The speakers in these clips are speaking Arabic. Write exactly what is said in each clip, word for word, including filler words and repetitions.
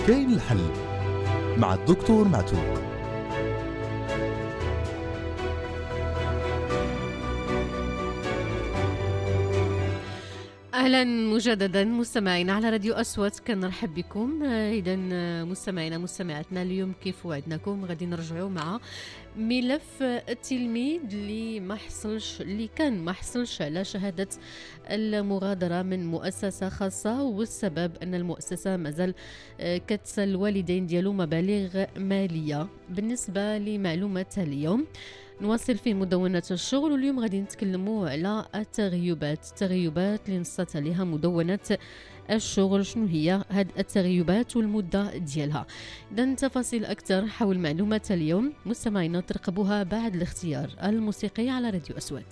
كاين الحل مع الدكتور معتوق. أهلا مجددا مستمعينا على راديو أصوات، كنرحب بكم. إذا مستمعينا مستمعاتنا اليوم كيف وعدناكم غادي نرجعوا مع ملف التلميذ اللي ما حصلش اللي كان ما حصلش على شهادة المغادرة من مؤسسة خاصة، والسبب أن المؤسسة مازال كتسال الوالدين ديالو مبالغ مالية. بالنسبة لمعلومات اليوم نواصل في مدونة الشغل، واليوم غادي نتكلموا على التغيبات التغيبات اللي نصت عليها مدونة الشغل. شنو هي هاد التغيبات والمدة ديالها؟ إذن تفاصيل أكثر حول معلومات اليوم مستمعينا ترقبوها بعد الاختيار الموسيقي على راديو أصوات.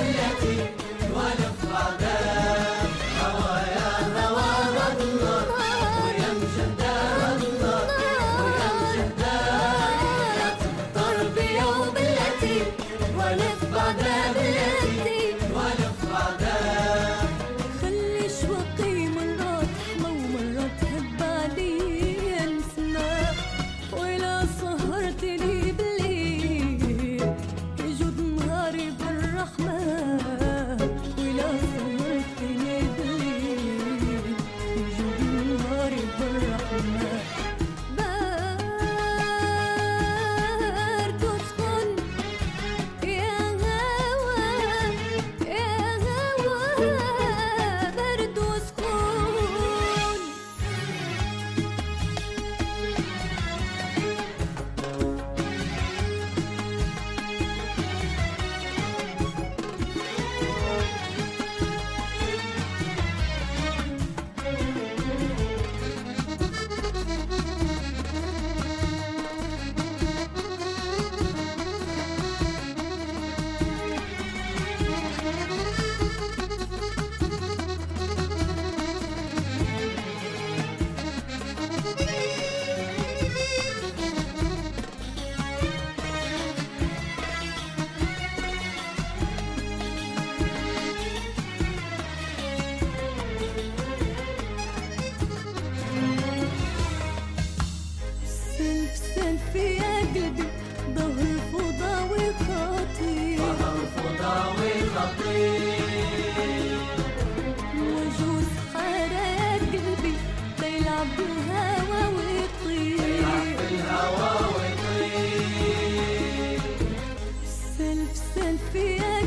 ولا في بعدها هوا يا هوا غضنا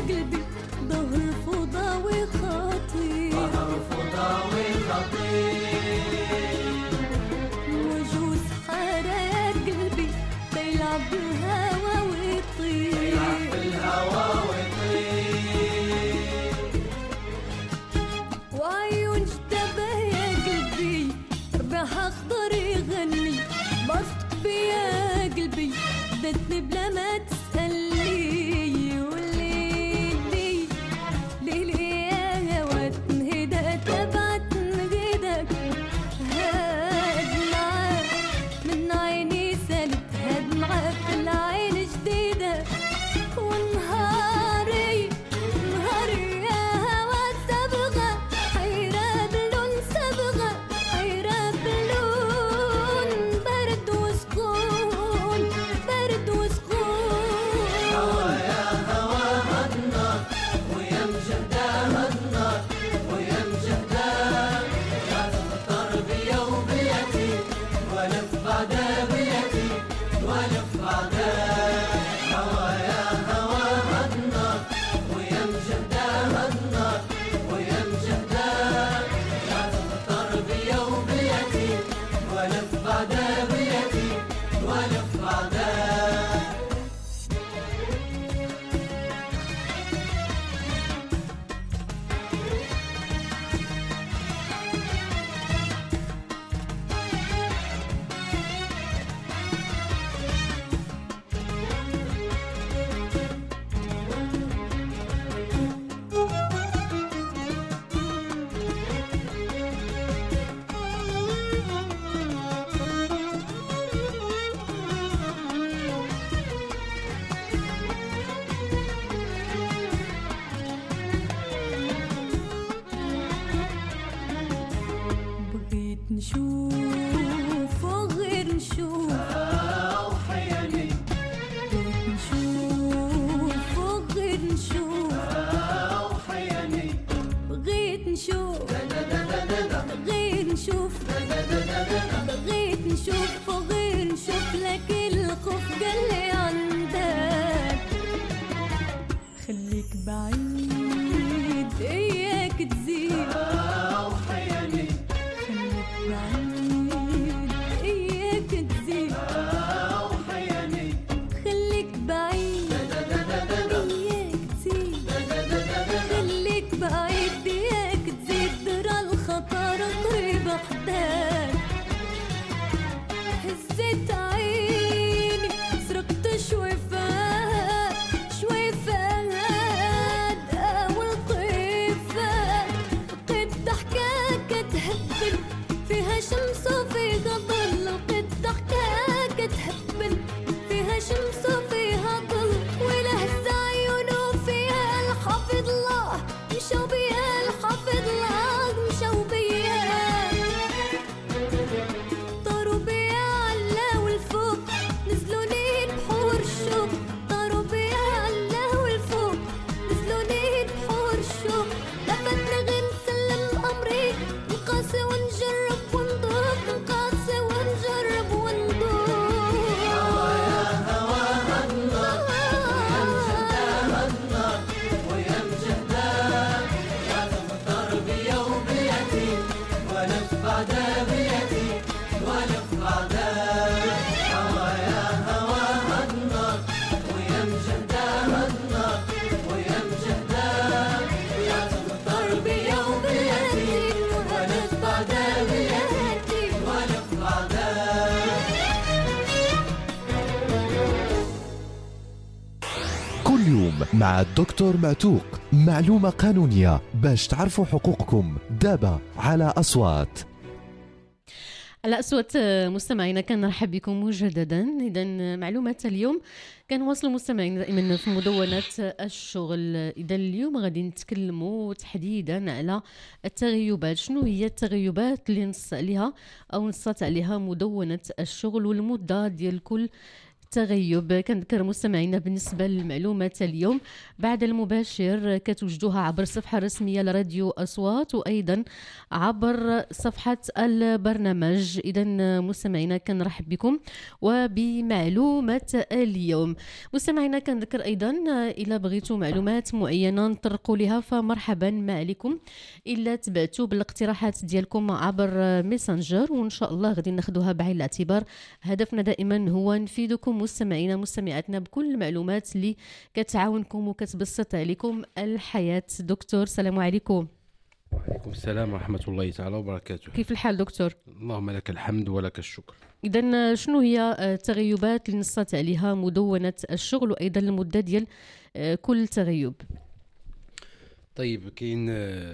قلبي ظهر فضاوي خطير ظهر فضاوي خطير وجوز حارة قلبي بيلعب بالهوا ويطير بيلعب بالهوا ويطير وعيون جدبة يا قلبي ربح أخضر يغني بصت بيا قلبي بدتني بلا ما تسألني والليلي ليلي يا هوا تنهدى تبعت نهدك هاد معاك من عيني سالت هاد معاك في العين جديدة ونهاري نهاري يا هوا صبغة حيرة بلون صبغة حيرة بلون برد وسكون برد وسكون هوا يا هوا هالنار ويا مجهدة هالنار ويا مجهدة لا تخطر بيا وبيتي ولا في بعدها بيتي ولا في بعدها هوا يا هوا هالنار ويا مجهدة هالنار ويا مجهدة لا تخطر بيا وبيتي ولا في بعدها بيتي ولا في بعدها بغيت نشوف وغير نشوف وحياني بغيت نشوف وغير نشوف وحياني بغيت نشوف غير نشوف بغيت نشوف وغير نشوف لكن الخوف قال لي عندك خليك بعيد اياك تزيد وحياني خليك بعيد اياك تزيد وحياني خليك بعيد اياك تزيد خليك بعيد اياك تزيد درى الخطر قريب حداك هزيت عيني سرقت شويفات شويفات اول طيفات لقيت ضحكاك تهبل فيها شمس وفيها ظل لقيت ضحكاك تهبل فيها شمس وفيها ظل ولهز عيونه فيها الحافظ الله مشوا بيا الحافظ الله مشوا بيا طاروا بيا علا والفوق نزلوني بحور الشوق طاروا بيا علا والفوق نزلوني بحور الشوق لفتني غير نسلم امري نقاسي ونجرب ونذوق نقاسي ونجرب ونذوق هوا يا هوا هالنار ويا مجهدة هالنار ويا مجهدة لا تخطر بيا وبيتي ولا في بعدها بيتي ولا في بعدها هوا يا هوا هالنار ويا مجهدة هالنار ويا مجهدة لا تخطر بيا وبيتي ولا في بعدها بيتي ولا في بعدها كل يوم مع الدكتور معتوق، معلومة قانونية باش تعرفوا حقوقكم دابا على أصوات. على أصوات مستمعينا كنرحب بكم مجددا. إذا معلومات اليوم كنواصلوا مستمعينا دائما في مدونة الشغل. إذا اليوم غادي نتكلموا تحديدا على التغيبات. شنو هي التغيبات اللي نص عليها أو نصت عليها مدونة الشغل والمدة ديال كل التغيب. كنذكر مستمعينا بالنسبة للمعلومات اليوم بعد المباشر كتوجدوها عبر الصفحة الرسمية لراديو أصوات وأيضا عبر صفحة البرنامج. إذا مستمعينا كنرحب بكم وبمعلومة اليوم. مستمعينا كنذكر أيضا إلا بغيتوا معلومات معينة نطرقوا لها فمرحبا معكم، إلا تبعتوا بالاقتراحات ديالكم عبر ميسنجر وإن شاء الله غادي ناخذوها بعين الاعتبار. هدفنا دائما هو نفيدكم مستمعينا مستمعاتنا بكل المعلومات اللي كتعاونكم وكتبسط عليكم الحياة. دكتور السلام عليكم. وعليكم السلام ورحمة الله تعالى وبركاته. كيف الحال دكتور؟ اللهم لك الحمد ولك الشكر. إذن شنو هي التغيبات اللي نصت عليها مدونة الشغل وأيضا المدة ديال كل تغيب؟ طيب كاين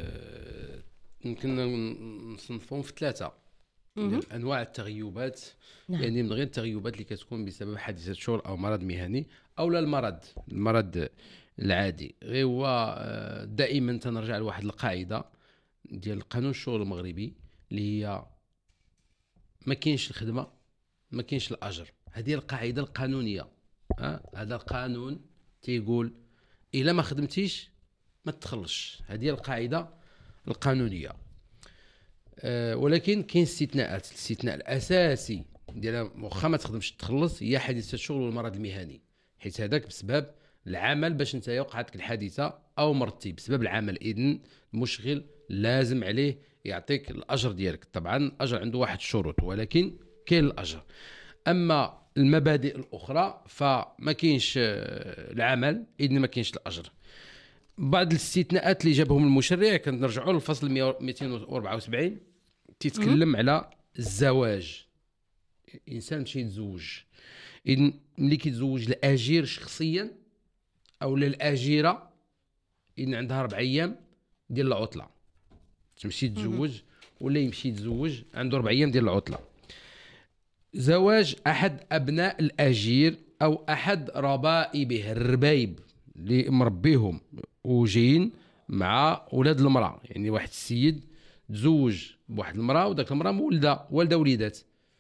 يمكن نصنفهم في ثلاثة أنواع التغيبات. نعم. يعني من غير التغيبات اللي كتكون بسبب حادثة شغل أو مرض مهني أو لا المرض المرض العادي. غير هو دائما تنرجع لواحد القاعدة ديال قانون الشغل المغربي اللي هي ما كاينش الخدمة ما كاينش الأجر. هذه القاعدة القانونية. ها هذا القانون تيقول إلا ما خدمتيش ما تخلصش. هذه القاعدة القانونية. أه ولكن كاين استثناءات. الاستثناء الأساسي ديال واخا ما تخدمش تخلص هي حادثة الشغل والمرض المهني، حيت هذاك بسبب العمل باش انت وقعتك الحادثة أو مرضتي بسبب العمل. إذن المشغل لازم عليه يعطيك الأجر ديالك. طبعا الأجر عنده واحد الشروط ولكن كاين الأجر. أما المبادئ الأخرى فما كاينش العمل إذن ما كاينش الأجر. بعض الاستثناءات اللي جابهم المشرع كنرجعوا للفصل مئتين وأربعة وسبعين تيتكلم على الزواج. إنسان مشي يتزوج، إذن ملي كيتزوج الأجير شخصيا أو للأجيرة إذن عندها أربع أيام ديال العطلة. تمشي تتزوج ولا يمشي يتزوج عنده أربع أيام ديال العطلة. زواج أحد أبناء الأجير أو أحد ربائبه، الربايب اللي مربيهم وجايين مع أولاد المرأة. يعني واحد السيد تزوج بواحد المرأة وداك المرأة مولدة والدة وليدات،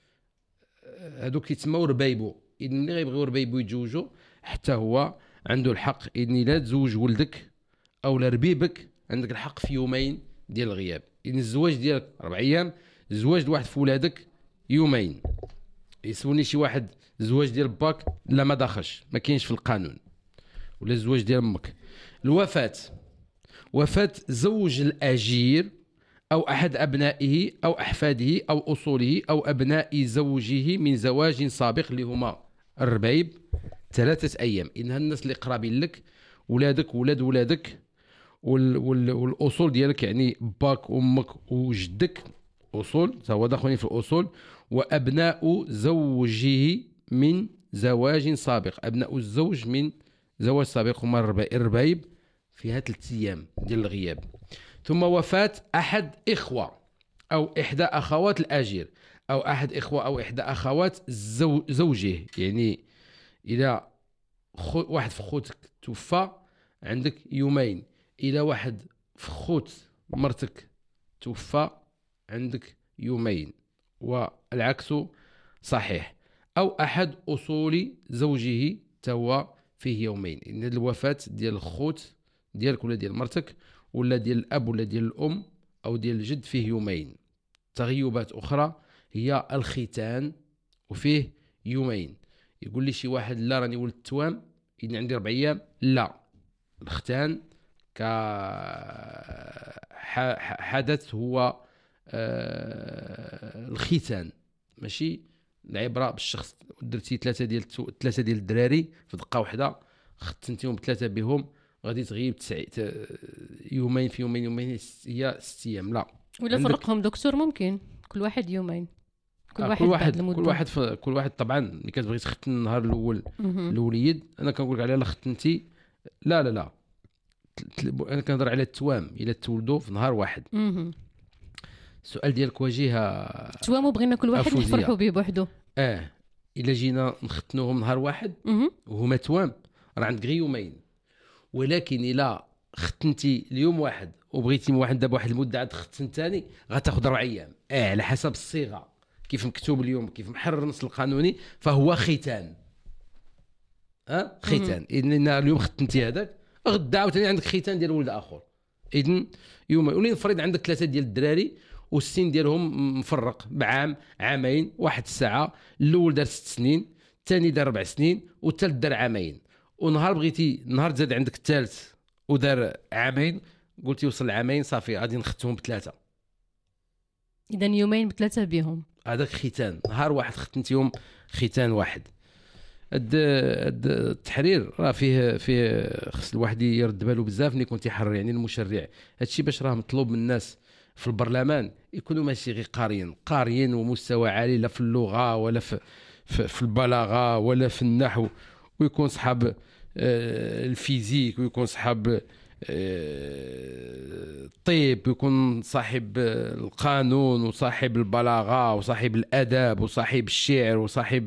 هادوك كيتسموا ربايبو. إذن ملي غيبغيو ربايبو يتزوجوا حتى هو عنده الحق. إذن إلا تزوج ولدك أو لربيبك عندك الحق في يومين ديال الغياب. إذن الزواج ديالك أربع أيام، الزواج لواحد في ولادك يومين. يسولني شي واحد الزواج ديال باك لا ما داخلش ما كاينش في القانون. ولا الزواج ديال امك. الوفاة، وفاة زوج الأجير أو أحد أبنائه أو أحفاده أو أصوله أو أبناء زوجه من زواج سابق اللي هما الربايب ثلاثة أيام. إن الناس اللي قرابين لك ولادك ولاد ولادك وال وال والأصول ديالك يعني باك وأمك وجدك أصول هو داخلين في الأصول، وأبناء زوجه من زواج سابق. أبناء الزوج من زواج سابق هما الربايب فيها ثلاثة أيام ديال الغياب. ثم وفاة أحد إخوة أو إحدى أخوات الأجير أو أحد إخوة أو إحدى أخوات زو زوجه. يعني إذا خو واحد في خوتك توفى عندك يومين، إذا واحد في خوت مرتك توفى عندك يومين، والعكس صحيح. أو أحد أصول زوجه توا فيه يومين. إن الوفاة ديال الخوت ديالك ولا ديال مرتك ولا ديال الأب ولا ديال الأم أو ديال الجد فيه يومين. تغيبات أخرى هي الختان وفيه يومين. يقول لي شي واحد لا راني ولد توام إذن عندي أربع أيام. لا، الختان كحدث هو آه الختان، ماشي العبرة بالشخص. درتي ثلاثة ديال ثلاثة ديال الدراري في دقة واحدة ختنتيهم بثلاثة بهم غادي تغيب تسع... يومين في يومين يومين هي ست ايام. لا، ولا فرقهم دكتور ممكن كل واحد يومين كل آه واحد كل واحد بعد كل واحد ف... كل واحد طبعا ملي كتبغي تختن النهار الاول الوليد انا كنقول لك عليها لا ختنتي لا لا لا انا كنهضر على التوام الا تولدوا في نهار واحد. السؤال ديالك وجيه التوام بغينا كل واحد نفرحوا به بوحدو. اه الا جينا نختنوهم نهار واحد وهما توام راه عندك غير يومين. ولكن الا ختنتي اليوم واحد وبغيتي من واحد دابا واحد المده عاد ختن ثاني غتاخذ اربع ايام. اه على حسب الصيغه كيف مكتوب اليوم كيف محرر النص القانوني فهو ختان. ها ختان. اذن اليوم ختنتي هذاك غدا عاوتاني عندك ختان ديال ولد اخر. اذن يوم ولي نفرض عندك ثلاثه ديال الدراري والسن ديالهم مفرق بعام عامين، واحد الساعه الاول دار ست سنين، الثاني دار اربع سنين، والثالث دار عامين. ونهار بغيتي نهار زاد عندك الثالث ودار عامين، قلتي وصل لعامين صافي غادي نختهم بثلاثه. اذا يومين بثلاثه بهم هذاك ختان، نهار واحد ختنتيهم ختان واحد. هاد التحرير راه فيه فيه خص الواحد يرد بالو بزاف ملي كنت يحرر، يعني المشرع هادشي باش راه مطلوب من الناس في البرلمان يكونوا ماشي غير قاريين قاريين ومستوى عالي لا في اللغه ولا في في, في البلاغه ولا في النحو، ويكون صحاب الفيزيك ويكون صحاب الطب ويكون صاحب القانون وصاحب البلاغه وصاحب الاداب وصاحب الشعر وصاحب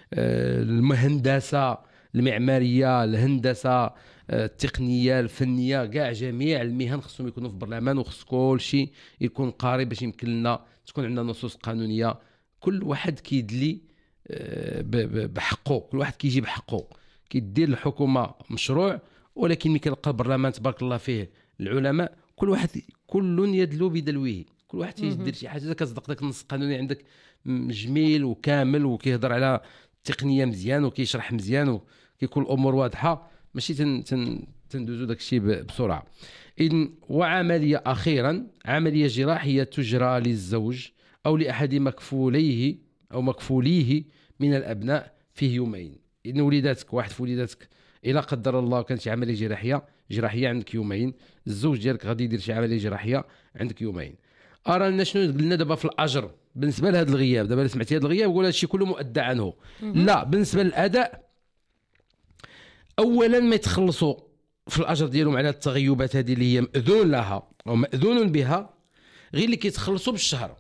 المهندسه المعماريه الهندسه التقنيه الفنيه، كاع جميع المهن خصهم يكونوا في البرلمان، وخص كل شيء يكون قاري باش يمكن لنا تكون عندنا نصوص قانونيه كل واحد كيدلي بحقه، كل واحد كيجي بحقه، كيدير الحكومه مشروع، ولكن ملي كنلقى البرلمان تبارك الله فيه العلماء كل واحد كل يدلو بدلوه، كل واحد تيدير شي حاجه كتصدق داك النص القانوني عندك جميل وكامل وكيهضر على التقنيه مزيان وكيشرح مزيان وكيكون الامور واضحه، ماشي تن تن تندوزو داك الشيء بسرعه. اذن وعمليه اخيرا عمليه جراحيه تجرى للزوج او لاحد مكفوليه او مكفوليه من الابناء فيه يومين. اذن وليداتك واحد في وليداتك الى قدر الله كانت شي عمليه جراحيه جراحيه عندك يومين، الزوج ديالك غادي يدير شي عمليه جراحيه عندك يومين. ارى لنا شنو قلنا دابا في الاجر بالنسبه لهذا الغياب. دابا سمعتي هذا الغياب يقول هذا الشيء كله مؤدى عنه. لا، بالنسبه للاداء اولا ما يتخلصوا في الاجر ديالهم على التغيبات هذه اللي هي ماذون لها او ماذون بها، غير اللي كيتخلصوا بالشهر،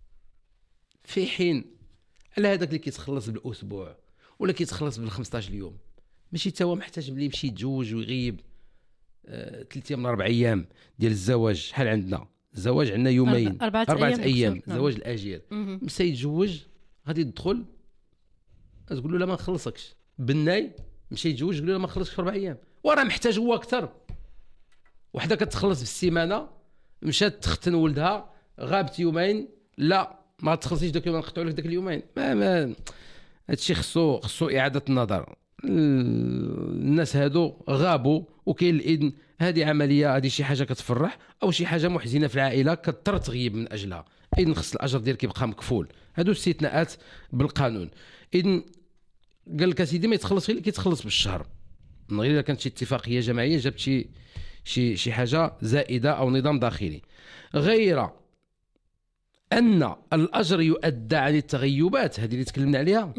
في حين على هذاك اللي كيتخلص بالاسبوع ولا كيتخلص بال خمسطاش يوم ماشي تا هو محتاج ملي يمشي يتزوج ويغيب ثلاث ايام من اربع ايام ديال الزواج. شحال عندنا الزواج؟ عندنا يومين أربعة, أربعة أيام, أيام. زواج الأجير. مشى يتزوج غادي يدخل تقول له لا ما نخلصكش. بناي مشى يتزوج يقول له لا ما نخلصكش في أربع أيام، وراه محتاج هو أكثر. وحده كتخلص في السيمانة مشات تختن ولدها غابت يومين، لا ما تخلصيش داك اليوم نقطعوا لك داك اليومين. ما ما هادشي خصو خصو إعادة النظر. الناس هادو غابوا وكاين الاذن. هذه عمليه هذه شي حاجه كتفرح او شي حاجه محزنه في العائله كضطر تغيب من اجلها، اذن خص الاجر ديالك يبقى مكفول. هادو استثناءات بالقانون. اذن قال لك سيدي ما يتخلص غير اللي كيتخلص بالشهر، من غير اذا كانت شي اتفاقيه جماعيه جابت شي شي شي حاجه زائده او نظام داخلي، غير ان الاجر يؤدى عن التغيبات هذه اللي تكلمنا عليها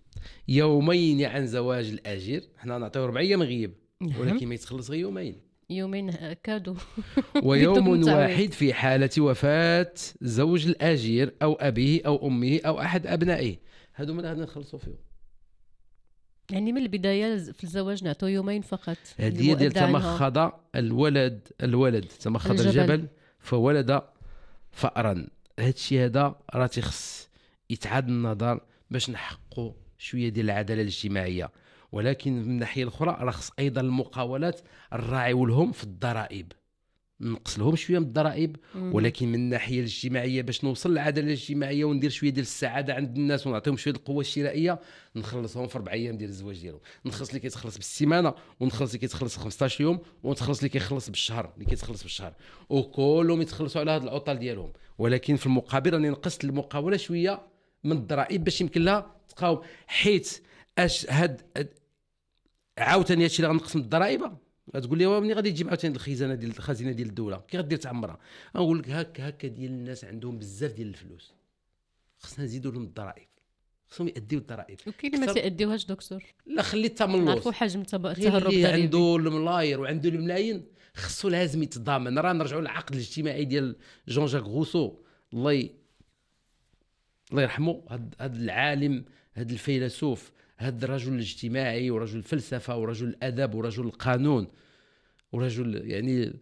يومين عن زواج الاجير. حنا نعطيو اربع ايام غيب ولكن ما يتخلص غير يومين يومين كادو ويوم واحد في حالة وفاة زوج الأجير أو أبيه أو أمه أو أحد أبنائه. هادو من غادي نخلصوا فيهم. يعني من البداية في الزواج نعطوا يومين فقط. هذه ديال تمخض الولد الولد تمخض الجبل, الجبل فولد فأرا. هادشي هذا راه تيخص يتعاد النظر باش نحققوا شوية ديال العدالة الاجتماعية. ولكن من الناحيه الاخرى راه خص ايضا المقاولات نراعيو لهم في الضرائب، نقص لهم شويه من الضرائب، ولكن من الناحيه الاجتماعيه باش نوصل للعداله الاجتماعيه وندير شويه ديال السعاده عند الناس ونعطيهم شويه القوه الشرائيه، نخلصهم في اربع ايام ديال الزواج ديالهم. نخلص اللي كيتخلص بالسيمانه ونخلص اللي كيتخلص خمسطاش يوم ونتخلص اللي كيخلص بالشهر اللي كيتخلص بالشهر، وكلهم يتخلصوا على هذه العطل ديالهم. ولكن في المقابل راني نقصت المقاوله شويه من الضرائب باش يمكن لها تقاوم، حيت اش هاد عاوتاني هادشي اللي غنقص من الضرائب. غتقول لي ملي غادي تجيب عاوتاني الخزانه ديال الخزينه ديال الدوله كي غدير تعمرها؟ نقول لك هكا هكا ديال الناس عندهم بزاف ديال الفلوس، خصنا نزيدوا لهم الضرائب، خصهم يأديو الضرائب. وكاين اللي ما تيأديوهاش دكتور، لا خلي التملص نعرفوا حجم التهرب الضريبي عنده الملاير وعنده الملايين خصو لازم يتضامن. راه نرجعوا للعقد الاجتماعي ديال جون جاك غوسو، الله الله يرحمه، هذا العالم هذا الفيلسوف هذا الرجل الاجتماعي ورجل الفلسفه ورجل الادب ورجل القانون ورجل يعني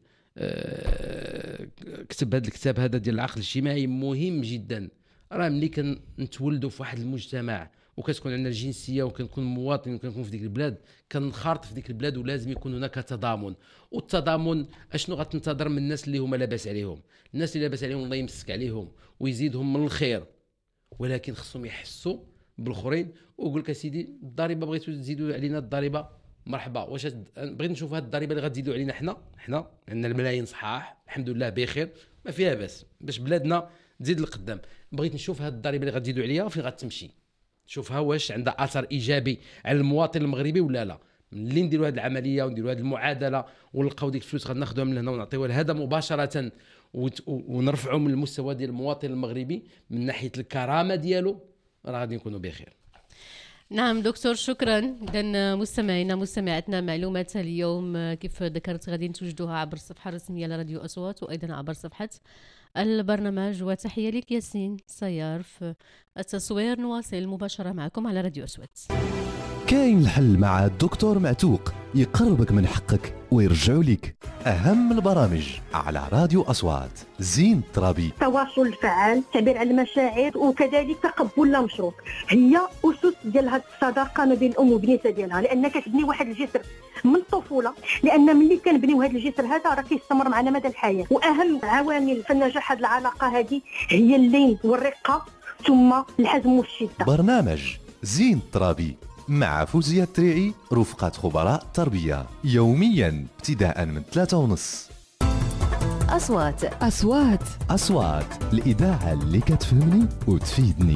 آه كتب هذا الكتاب هذا ديال العقد الاجتماعي مهم جدا. راه ملي كنتولدوا في واحد المجتمع وكتكون عندنا الجنسيه وكنكون مواطن وكنكون في ديك البلاد، كنخرط في ديك البلاد ولازم يكون هناك تضامن. والتضامن اشنو غتنتظر من الناس اللي هما لاباس عليهم؟ الناس اللي لاباس عليهم الله يمسك عليهم ويزيدهم من الخير، ولكن خصهم يحسوا بالاخرين ويقول لك اسيدي الضريبه بغيتوا تزيدوا علينا الضريبه مرحبا، واش بغيت نشوف هذه الضريبه اللي غتزيدوا علينا حنا حنا عندنا الملايين صحاح الحمد لله بخير ما فيها باس باش بلادنا تزيد لقدام، بغيت نشوف هذه الضريبه اللي غتزيدوا عليها فين غتمشي، شوفها واش عندها اثر ايجابي على المواطن المغربي ولا لا. ملي نديروا هذه العمليه ونديروا هذه المعادله ونلقاو ديك الفلوس غناخذوها من هنا ونعطيوها لهذا مباشره ونرفعوا من المستوى ديال المواطن المغربي من ناحيه الكرامه ديالو، راه غادي نكونوا بخير. نعم دكتور شكرا. إذن مستمعينا مستمعاتنا معلومات اليوم كيف ذكرت غادي توجدوها عبر الصفحة الرسمية لراديو أصوات وأيضا عبر صفحة البرنامج. وتحية لك ياسين سيار في التصوير، نواصل المباشرة معكم على راديو أصوات. كاين الحل مع الدكتور معتوق، يقربك من حقك ويرجعوا لك أهم البرامج على راديو أصوات. زين الترابي، التواصل الفعال، التعبير عن المشاعر، وكذلك تقبل لا مشروط، هي أسس ديال هذه الصداقة ما بين الأم وبنيتها ديالها، لأنك كتبني واحد الجسر من الطفولة، لأن ملي كنبنيو هذا الجسر هذا راه كيستمر معنا مدى الحياة. وأهم عوامل في النجاح هذه العلاقة هذه هي اللين والرقة ثم الحزم والشدة. برنامج زين الترابي مع فوزية التريعي رفقة خبراء التربية يوميا ابتداء من ثلاثة ونص. أصوات أصوات أصوات الإذاعة اللي كتفهمني وتفيدني.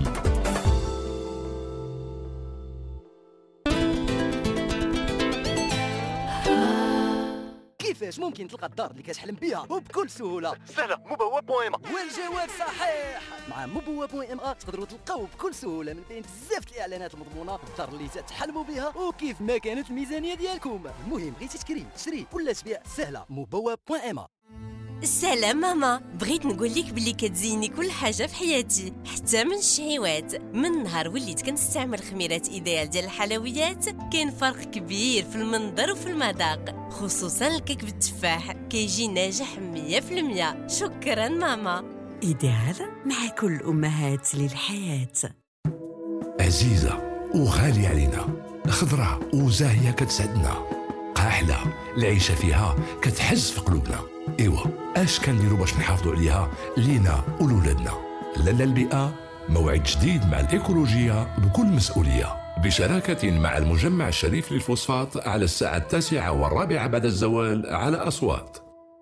كيفاش ممكن تلقى الدار اللي كتحلم بها وبكل سهوله؟ سهله، مبوه بوان ام. والجواب صحيح، مع مبوه بوان ام تقدروا تلقاو بكل سهوله من بين بزاف الاعلانات المضمونه الدار اللي تحلموا بها وكيف ما كانت الميزانيه ديالكم. المهم بغيتي تكري تشري ولا تبيع، سهله، مبوه بوان ام. السلام ماما، بغيت نقول لك بلي كتزيني كل حاجه في حياتي حتى من الشهيوات. من نهار وليت كنستعمل خميرات ايديال ديال الحلويات كاين فرق كبير في المنظر وفي المذاق، خصوصا الكيك بالتفاح كيجي ناجح مية في المية. شكرا ماما. ايديال مع كل امهات للحياه. عزيزه وغاليه علينا، خضراء وزاهيه كتسعدنا، قاحله العيشه فيها كتحز في قلوبنا. ايوا اش كنديروا باش نحافظوا عليها لينا ولولادنا؟ لالا البيئه موعد جديد مع الايكولوجيه بكل مسؤوليه، بشراكه مع المجمع الشريف للفوسفات على الساعه التاسعه والرابعه بعد الزوال على أصوات.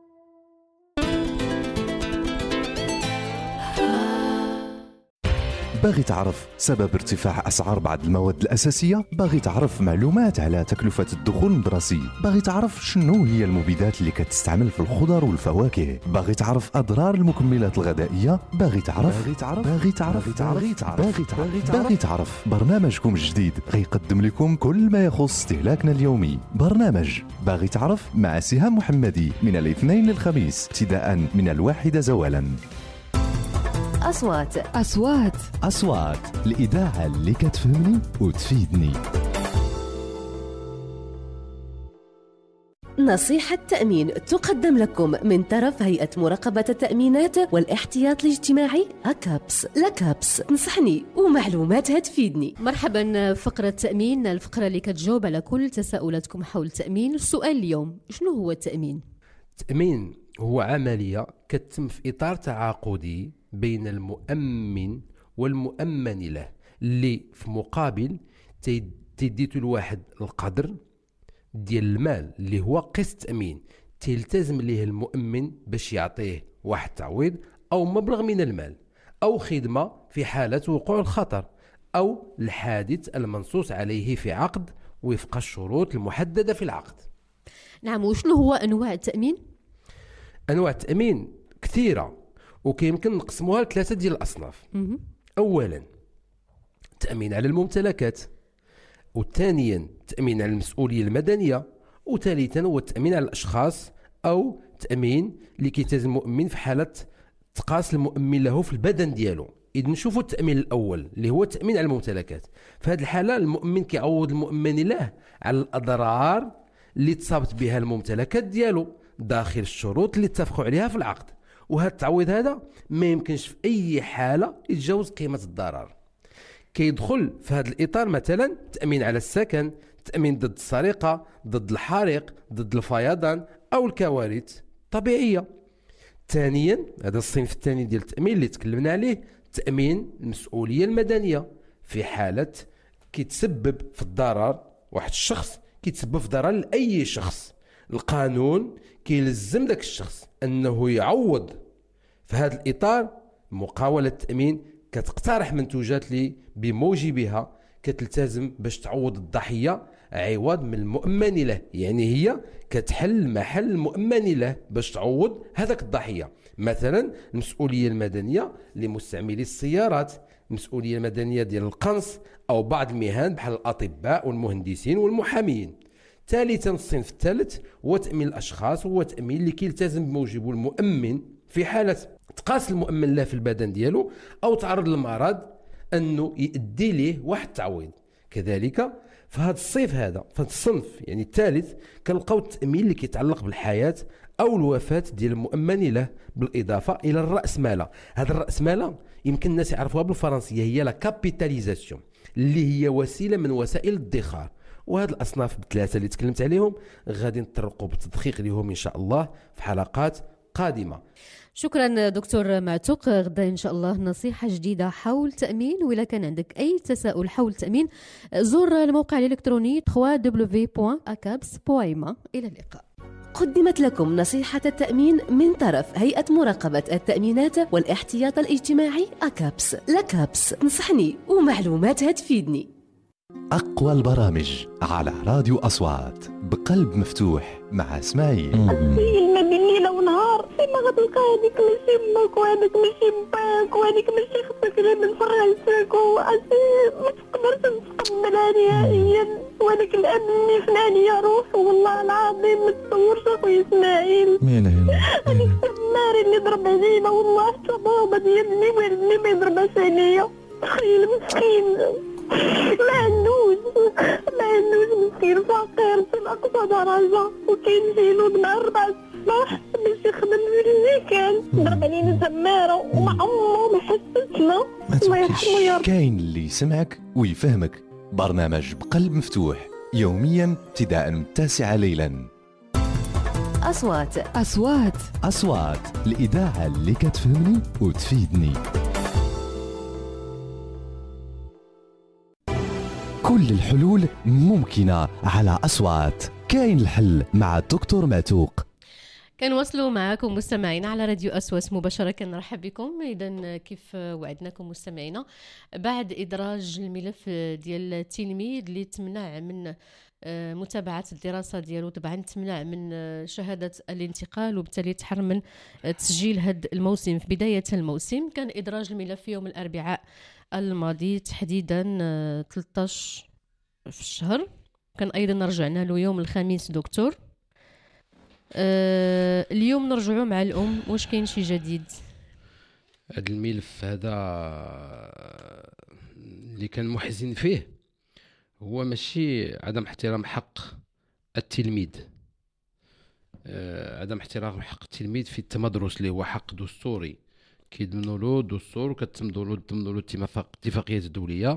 باغي تعرف سبب ارتفاع أسعار بعض المواد الأساسية؟ باغي تعرف معلومات على تكلفة الدخول المدرسي؟ باغي تعرف شنو هي المبيدات اللي كتستعمل في الخضر والفواكه؟ باغي تعرف أضرار المكملات الغذائية؟ باغي تعرف باغي تعرف باغي تعرف باغي تعرف باغي تعرف باغي تعرف برنامجكم الجديد غيقدم لكم كل ما يخص استهلاكنا اليومي. برنامج باغي تعرف مع سهام محمدي من الاثنين للخميس ابتداء من الواحدة زوالا. أصوات أصوات أصوات الإذاعة اللي كتفهمني وتفيدني. نصيحة تأمين تقدم لكم من طرف هيئة مراقبة التأمينات والاحتياط الاجتماعي أكابس. لكابس تنصحني ومعلوماتها تفيدني. مرحبا، فقرة تأمين، الفقرة اللي كتجاوب على كل تساؤلاتكم حول التأمين. السؤال اليوم، شنو هو التأمين؟ التأمين هو عملية كتتم في إطار تعاقدي بين المؤمن والمؤمن له، اللي في مقابل تديتو الواحد القدر ديال المال اللي هو قسط تأمين تلتزم ليه المؤمن باش يعطيه واحد التعويض أو مبلغ من المال أو خدمة في حالة وقوع الخطر أو الحادث المنصوص عليه في عقد وفق الشروط المحددة في العقد. نعم، وشنو هو أنواع التأمين؟ أنواع التأمين كثيرة وكيمكن نقسموها لثلاثة ديال الأصناف. أولا تأمين على الممتلكات، وثانيا تأمين على المسؤولية المدنية، وثالثا هو التأمين على الأشخاص أو تأمين اللي كيلتزم المؤمن في حالة تقاص المؤمن له في البدن ديالو. إذا نشوفوا التأمين الأول اللي هو التأمين على الممتلكات، في هذه الحالة المؤمن كيعوض المؤمن له على الأضرار اللي تصابت بها الممتلكات ديالو داخل الشروط اللي اتفقوا عليها في العقد، وهذا التعويض هذا ما يمكنش في أي حالة يتجاوز قيمة الضرر. كيدخل في هذا الاطار مثلا التامين على السكن، التامين ضد السرقه، ضد الحريق، ضد الفيضان او الكوارث الطبيعيه. ثانيا هذا الصنف الثاني ديال التامين اللي تكلمنا عليه، تامين المسؤوليه المدنيه في حاله كيتسبب في الضرر واحد الشخص، كيتسبب في ضرر لاي شخص، القانون كيلزم ذاك الشخص انه يعوض. في هذا الاطار مقاوله التامين كتقترح منتوجات اللي بموجبها كتلتزم باش تعوض الضحيه عوض من المؤمن له، يعني هي كتحل محل المؤمن له باش تعوض هذاك الضحيه. مثلا المسؤوليه المدنيه لمستعملي السيارات، المسؤوليه المدنيه ديال القنص او بعض المهن بحال الاطباء والمهندسين والمحامين. ثالثا الصنف الثالث هو تامين الاشخاص، هو تامين اللي كيلتزم بموجبه المؤمن في حاله تقاس المؤمن له في البدن ديالو او تعرض للمرض انه يؤدي ليه واحد التعويض. كذلك في هذا الصيف هذا في هذا الصنف يعني الثالث كنلقاو التامين اللي كيتعلق بالحياه او الوفاه ديال المؤمن له، بالاضافه الى الراس ماله. هذا الراس ماله يمكن الناس يعرفوها بالفرنسيه هي لا كابيتاليزاسيون، اللي هي وسيله من وسائل الادخار. وهذه الاصناف بالثلاثه اللي تكلمت عليهم غادي نطرقوا بالتدقيق لهم ان شاء الله في حلقات قادمه. شكرا دكتور معتوق. غدا ان شاء الله نصيحه جديده حول التامين، وإلا كان عندك اي تساؤل حول التامين زور الموقع الالكتروني دبليو دبليو دبليو دوت اكابس دوت ام. الى اللقاء. قدمت لكم نصيحة التأمين من طرف هيئة مراقبة التأمينات والاحتياط الاجتماعي أكابس. لكابس تنصحني ومعلوماتها تفيدني. أقوى البرامج على راديو أصوات بقلب مفتوح مع اسماعيل. السيل ما بين ليلة ونهار، ما غتلقى هذيك ماشي امك وهذيك ماشي باك وهذيك ماشي خصك غير من فرنساك وأسيل ما تقدرش نتقبلها نهائيا. وهذاك الأب اللي فنانية روحه والله العظيم ما تصورش أخويا اسماعيل. مين هنا؟ هذيك السماري اللي ضرب علينا والله حتى بابا ديالي والدني ما يضربهاش عليا. تخيل مسكين ما عندوش ما عندوش مسكين فقير في أقصى درجة، وكينزلو مع أربعة الصباح باش يخدم في الميكان. ضرب علينا تمارة وما عمرو ما حسسنا. الله يرحمه يا رب. كاين اللي يسمعك ويفهمك. برنامج بقلب مفتوح يوميا ابتداء من التاسعة ليلا. أصوات أصوات أصوات الإذاعة اللي كتفهمني وتفيدني. كل الحلول ممكنة على أصوات. كاين الحل مع الدكتور معتوق. كنواصلوا معكم مستمعينا على راديو أسوس مباشرة. كنرحب بكم. إذا كيف وعدناكم مستمعينا، بعد إدراج الملف ديال التلميذ اللي تمنع من متابعة الدراسة ديالو، طبعا تمنع من شهادة الانتقال وبالتالي تحرم من تسجيل هذا الموسم في بداية الموسم. كان إدراج الملف يوم الأربعاء الماضي تحديدا ثلاثة عشر في الشهر. كان أيضا رجعنا له يوم الخميس دكتور. أه اليوم نرجعوا مع الأم، واش كاين شي جديد؟ هذا الملف هذا اللي كان محزن فيه هو ماشي عدم احترام حق التلميذ، أه عدم احترام حق التلميذ في التمدرس اللي هو حق دستوري كيضمنوا له الدستور وكتضمنوا له ضمنوا له الاتفاقيات الدوليه.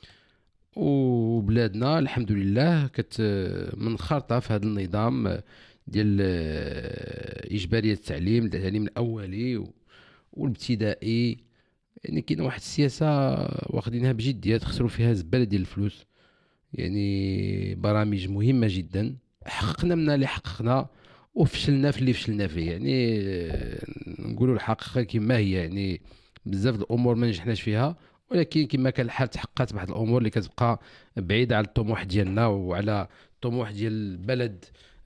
وبلادنا الحمد لله كت منخرطه في هذا النظام ديال اجباريه التعليم، التعليم الاولي والابتدائي. يعني كاين واحد السياسه واخدينها بجديه تخسروا فيها زباله ديال الفلوس. يعني برامج مهمه جدا حققنا منها اللي حققنا وفشلنا في اللي فشلنا فيه. يعني نقولوا الحقيقه كما هي، يعني بزاف الامور ما نجحناش فيها، ولكن كما كان الحال تحققت بعض الامور اللي كتبقى بعيده على الطموح ديالنا وعلى الطموح ديال البلد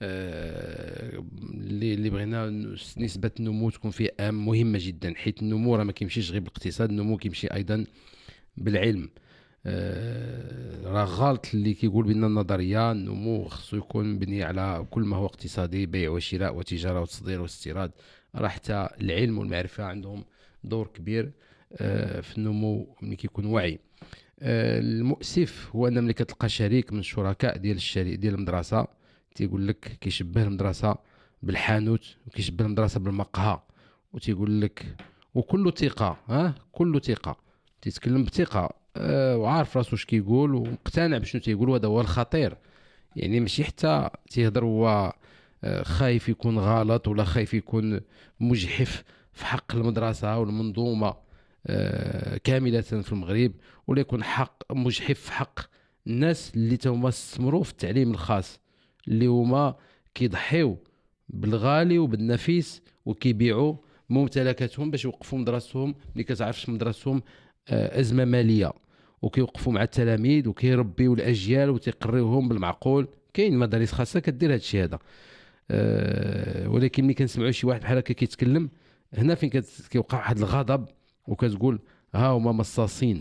اللي اللي بغينا نسبه النمو تكون فيه ام مهمه جدا، حيت النمو راه ما كيمشيش غير بالاقتصاد، النمو كيمشي ايضا بالعلم. راه غلط اللي كيقول بان النظريه النمو خصو يكون مبني على كل ما هو اقتصادي، بيع وشراء وتجاره وتصدير واستيراد. راه حتى العلم والمعرفه عندهم دور كبير في النمو ملي كيكون وعي. المؤسف هو ان ملي كتلقى شريك من الشركاء ديال الشريك ديال المدرسه تيقول لك كيشبه المدرسه بالحانوت وكيشبه المدرسه بالمقهى، وتيقول لك وكل ثقه ها كل ثقه تيتكلم بثقه آه وعارف راسو اش كيقول ومقتنع بشنو تيقول، وهذا هو الخطير. يعني ماشي حتى تيهضر هو خايف يكون غلط ولا خايف يكون مجحف في حق المدرسة والمنظومة كاملة في المغرب، ولا يكون حق مجحف في حق الناس اللي تهما استمروا في التعليم الخاص، اللي هما كيضحيو بالغالي وبالنفيس وكيبيعوا ممتلكاتهم باش يوقفوا مدرستهم اللي كتعرفش مدرستهم أزمة مالية، وكيوقفوا مع التلاميذ وكيربيوا الأجيال وتيقريوهم بالمعقول. كاين مدارس خاصة كدير هذا الشيء هذا. أه ولكن ملي كنسمعوا شي واحد بحال هكا كيتكلم هنا فين كيوقع واحد الغضب، وكتقول ها هما مصاصين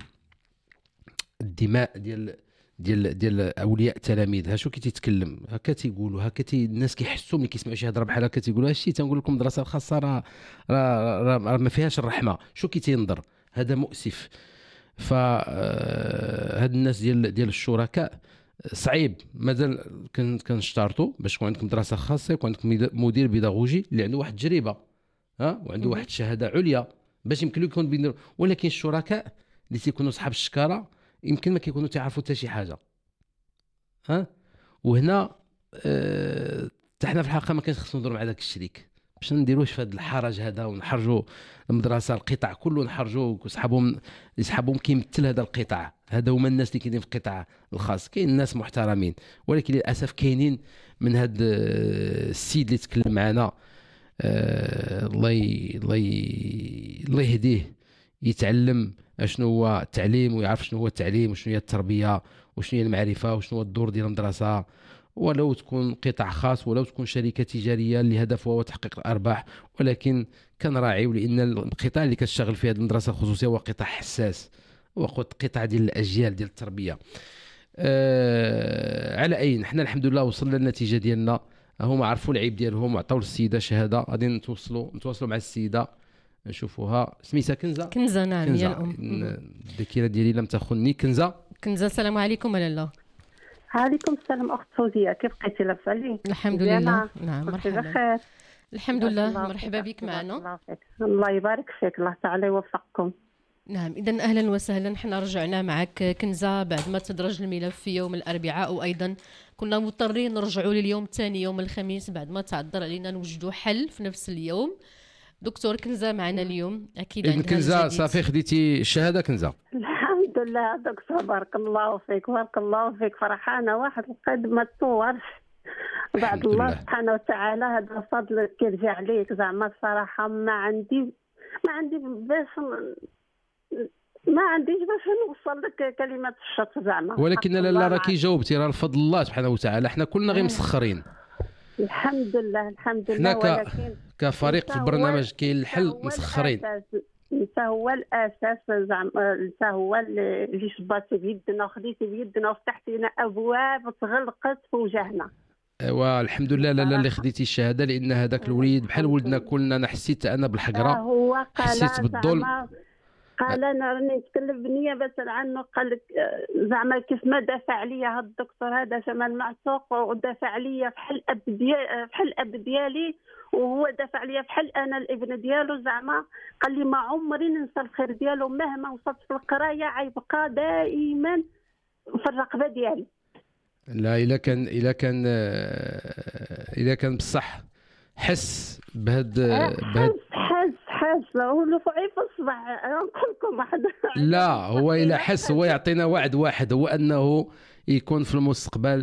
الدماء ديال ديال ديال اولياء التلاميذ. ها شو كي تيتكلم هكا تيقولوا هكا تي الناس كيحسوا ملي كيسمعوا شي هضره بحال هكا تيقولوا هادشي تنقول لكم المدرسه الخاصه راه راه راه ما فيهاش الرحمه. شو كي تينظر هذا مؤسف. ف هاد الناس ديال ديال الشركاء صعيب مازال كنشترطوا باش يكون عندكم مدرسه خاصه يكون عندكم مدير بيداغوجي اللي عنده واحد التجربه ها وعنده واحد الشهاده عليا باش يمكن له يكون بين. ولكن الشركاء اللي تيكونوا صحاب الشكاره يمكن ما كيكونوا تعرفوا حتى شي حاجه ها. وهنا أه... حنا في الحقيقه ما كانش خصنا ندوروا مع داك الشريك باش نديروش في هذا الحرج هذا ونحرجوا المدرسه القطاع كله نحرجوا وصحابهم يسحبهم كيمثل هذا القطاع. هذا هما الناس اللي كاينين في القطاع الخاص. كاين ناس محترمين ولكن للاسف كاينين من هذا السيد اللي تكلم معنا الله الله الله يهديه يتعلم اشنو هو التعليم ويعرف شنو هو التعليم وشنو هي التربيه وشنو هي المعرفه وشنو هو الدور ديال المدرسه، ولو تكون قطاع خاص ولو تكون شركه تجاريه اللي هدفها هو تحقيق الارباح. ولكن كنراعيو لان القطاع اللي كتشتغل فيه هذه المدرسه الخصوصيه هو قطاع حساس، هو قطاع ديال الاجيال ديال التربيه. أه على اي حنا الحمد لله وصلنا للنتيجه ديالنا. هما عرفوا العيب ديالهم وعطاو للسيده شهاده. غادي نتواصلوا نتواصلوا مع السيده نشوفوها. سميتها كنزه. كنزه نعم كنزة. يا الام. الذاكره ديالي لم تخني. كنزه كنزه السلام عليكم لاله. عليكم السلام اخت فوزيه، كيف بقيتي لاباس عليك؟ الحمد لله نعم مرحبا بخير. الحمد لله مرحبا بك معنا. الله يبارك فيك، الله تعالى يوفقكم. نعم إذن أهلا وسهلا. حنا رجعنا معك كنزة بعد ما تدرج الملف في يوم الأربعاء، وأيضا كنا مضطرين نرجعوا لليوم الثاني يوم الخميس بعد ما تعذر علينا نوجدوا حل في نفس اليوم. دكتور كنزة معنا اليوم أكيد عندها كنزة صافي خديتي الشهادة كنزة؟ الحمد لله دكتور بارك الله فيك بارك الله فيك. فرحانة واحد القد ما تصورش بعد الله سبحانه وتعالى. هذا الفضل كيرجع ليك زعما. الصراحة ما عندي ما عندي باش ما عنديش باش نوصل لك كلمات الشكر زعما. ولكن لا لا راكي جاوبتي، راه الفضل الله سبحانه وتعالى. حنا كلنا غير مسخرين الحمد لله الحمد لله. ولكن كفريق في البرنامج كاين الحل مسخرين. انت هو الاساس زعما، انت هو اللي شباتي بيدنا وخديتي بيدنا وفتحتي لنا ابواب تغلقت في وجهنا. ايوا الحمد لله لا لا اللي خديتي الشهاده، لان هذاك الوليد بحال ولدنا كلنا. انا حسيت انا بالحقره، حسيت بالظلم. قال انا راني نتكلم بالنيابه عنه. قال لك زعما كيف ما دافع عليا هذا الدكتور هذا جمال معتوق ودافع عليا بحال الاب ديالي بحال الاب ديالي وهو دافع عليا بحال انا الابن ديالو زعما. قال لي ما عمري ننسى الخير ديالو مهما وصلت في القرايه غيبقى دائما في الرقبه ديالي. لا الا كان الا كان الا كان بصح حس بهاد بهاد حس حس ولو فوقي في الصباح نقول لكم واحد. لا هو الا حس هو يعطينا وعد واحد، هو انه يكون في المستقبل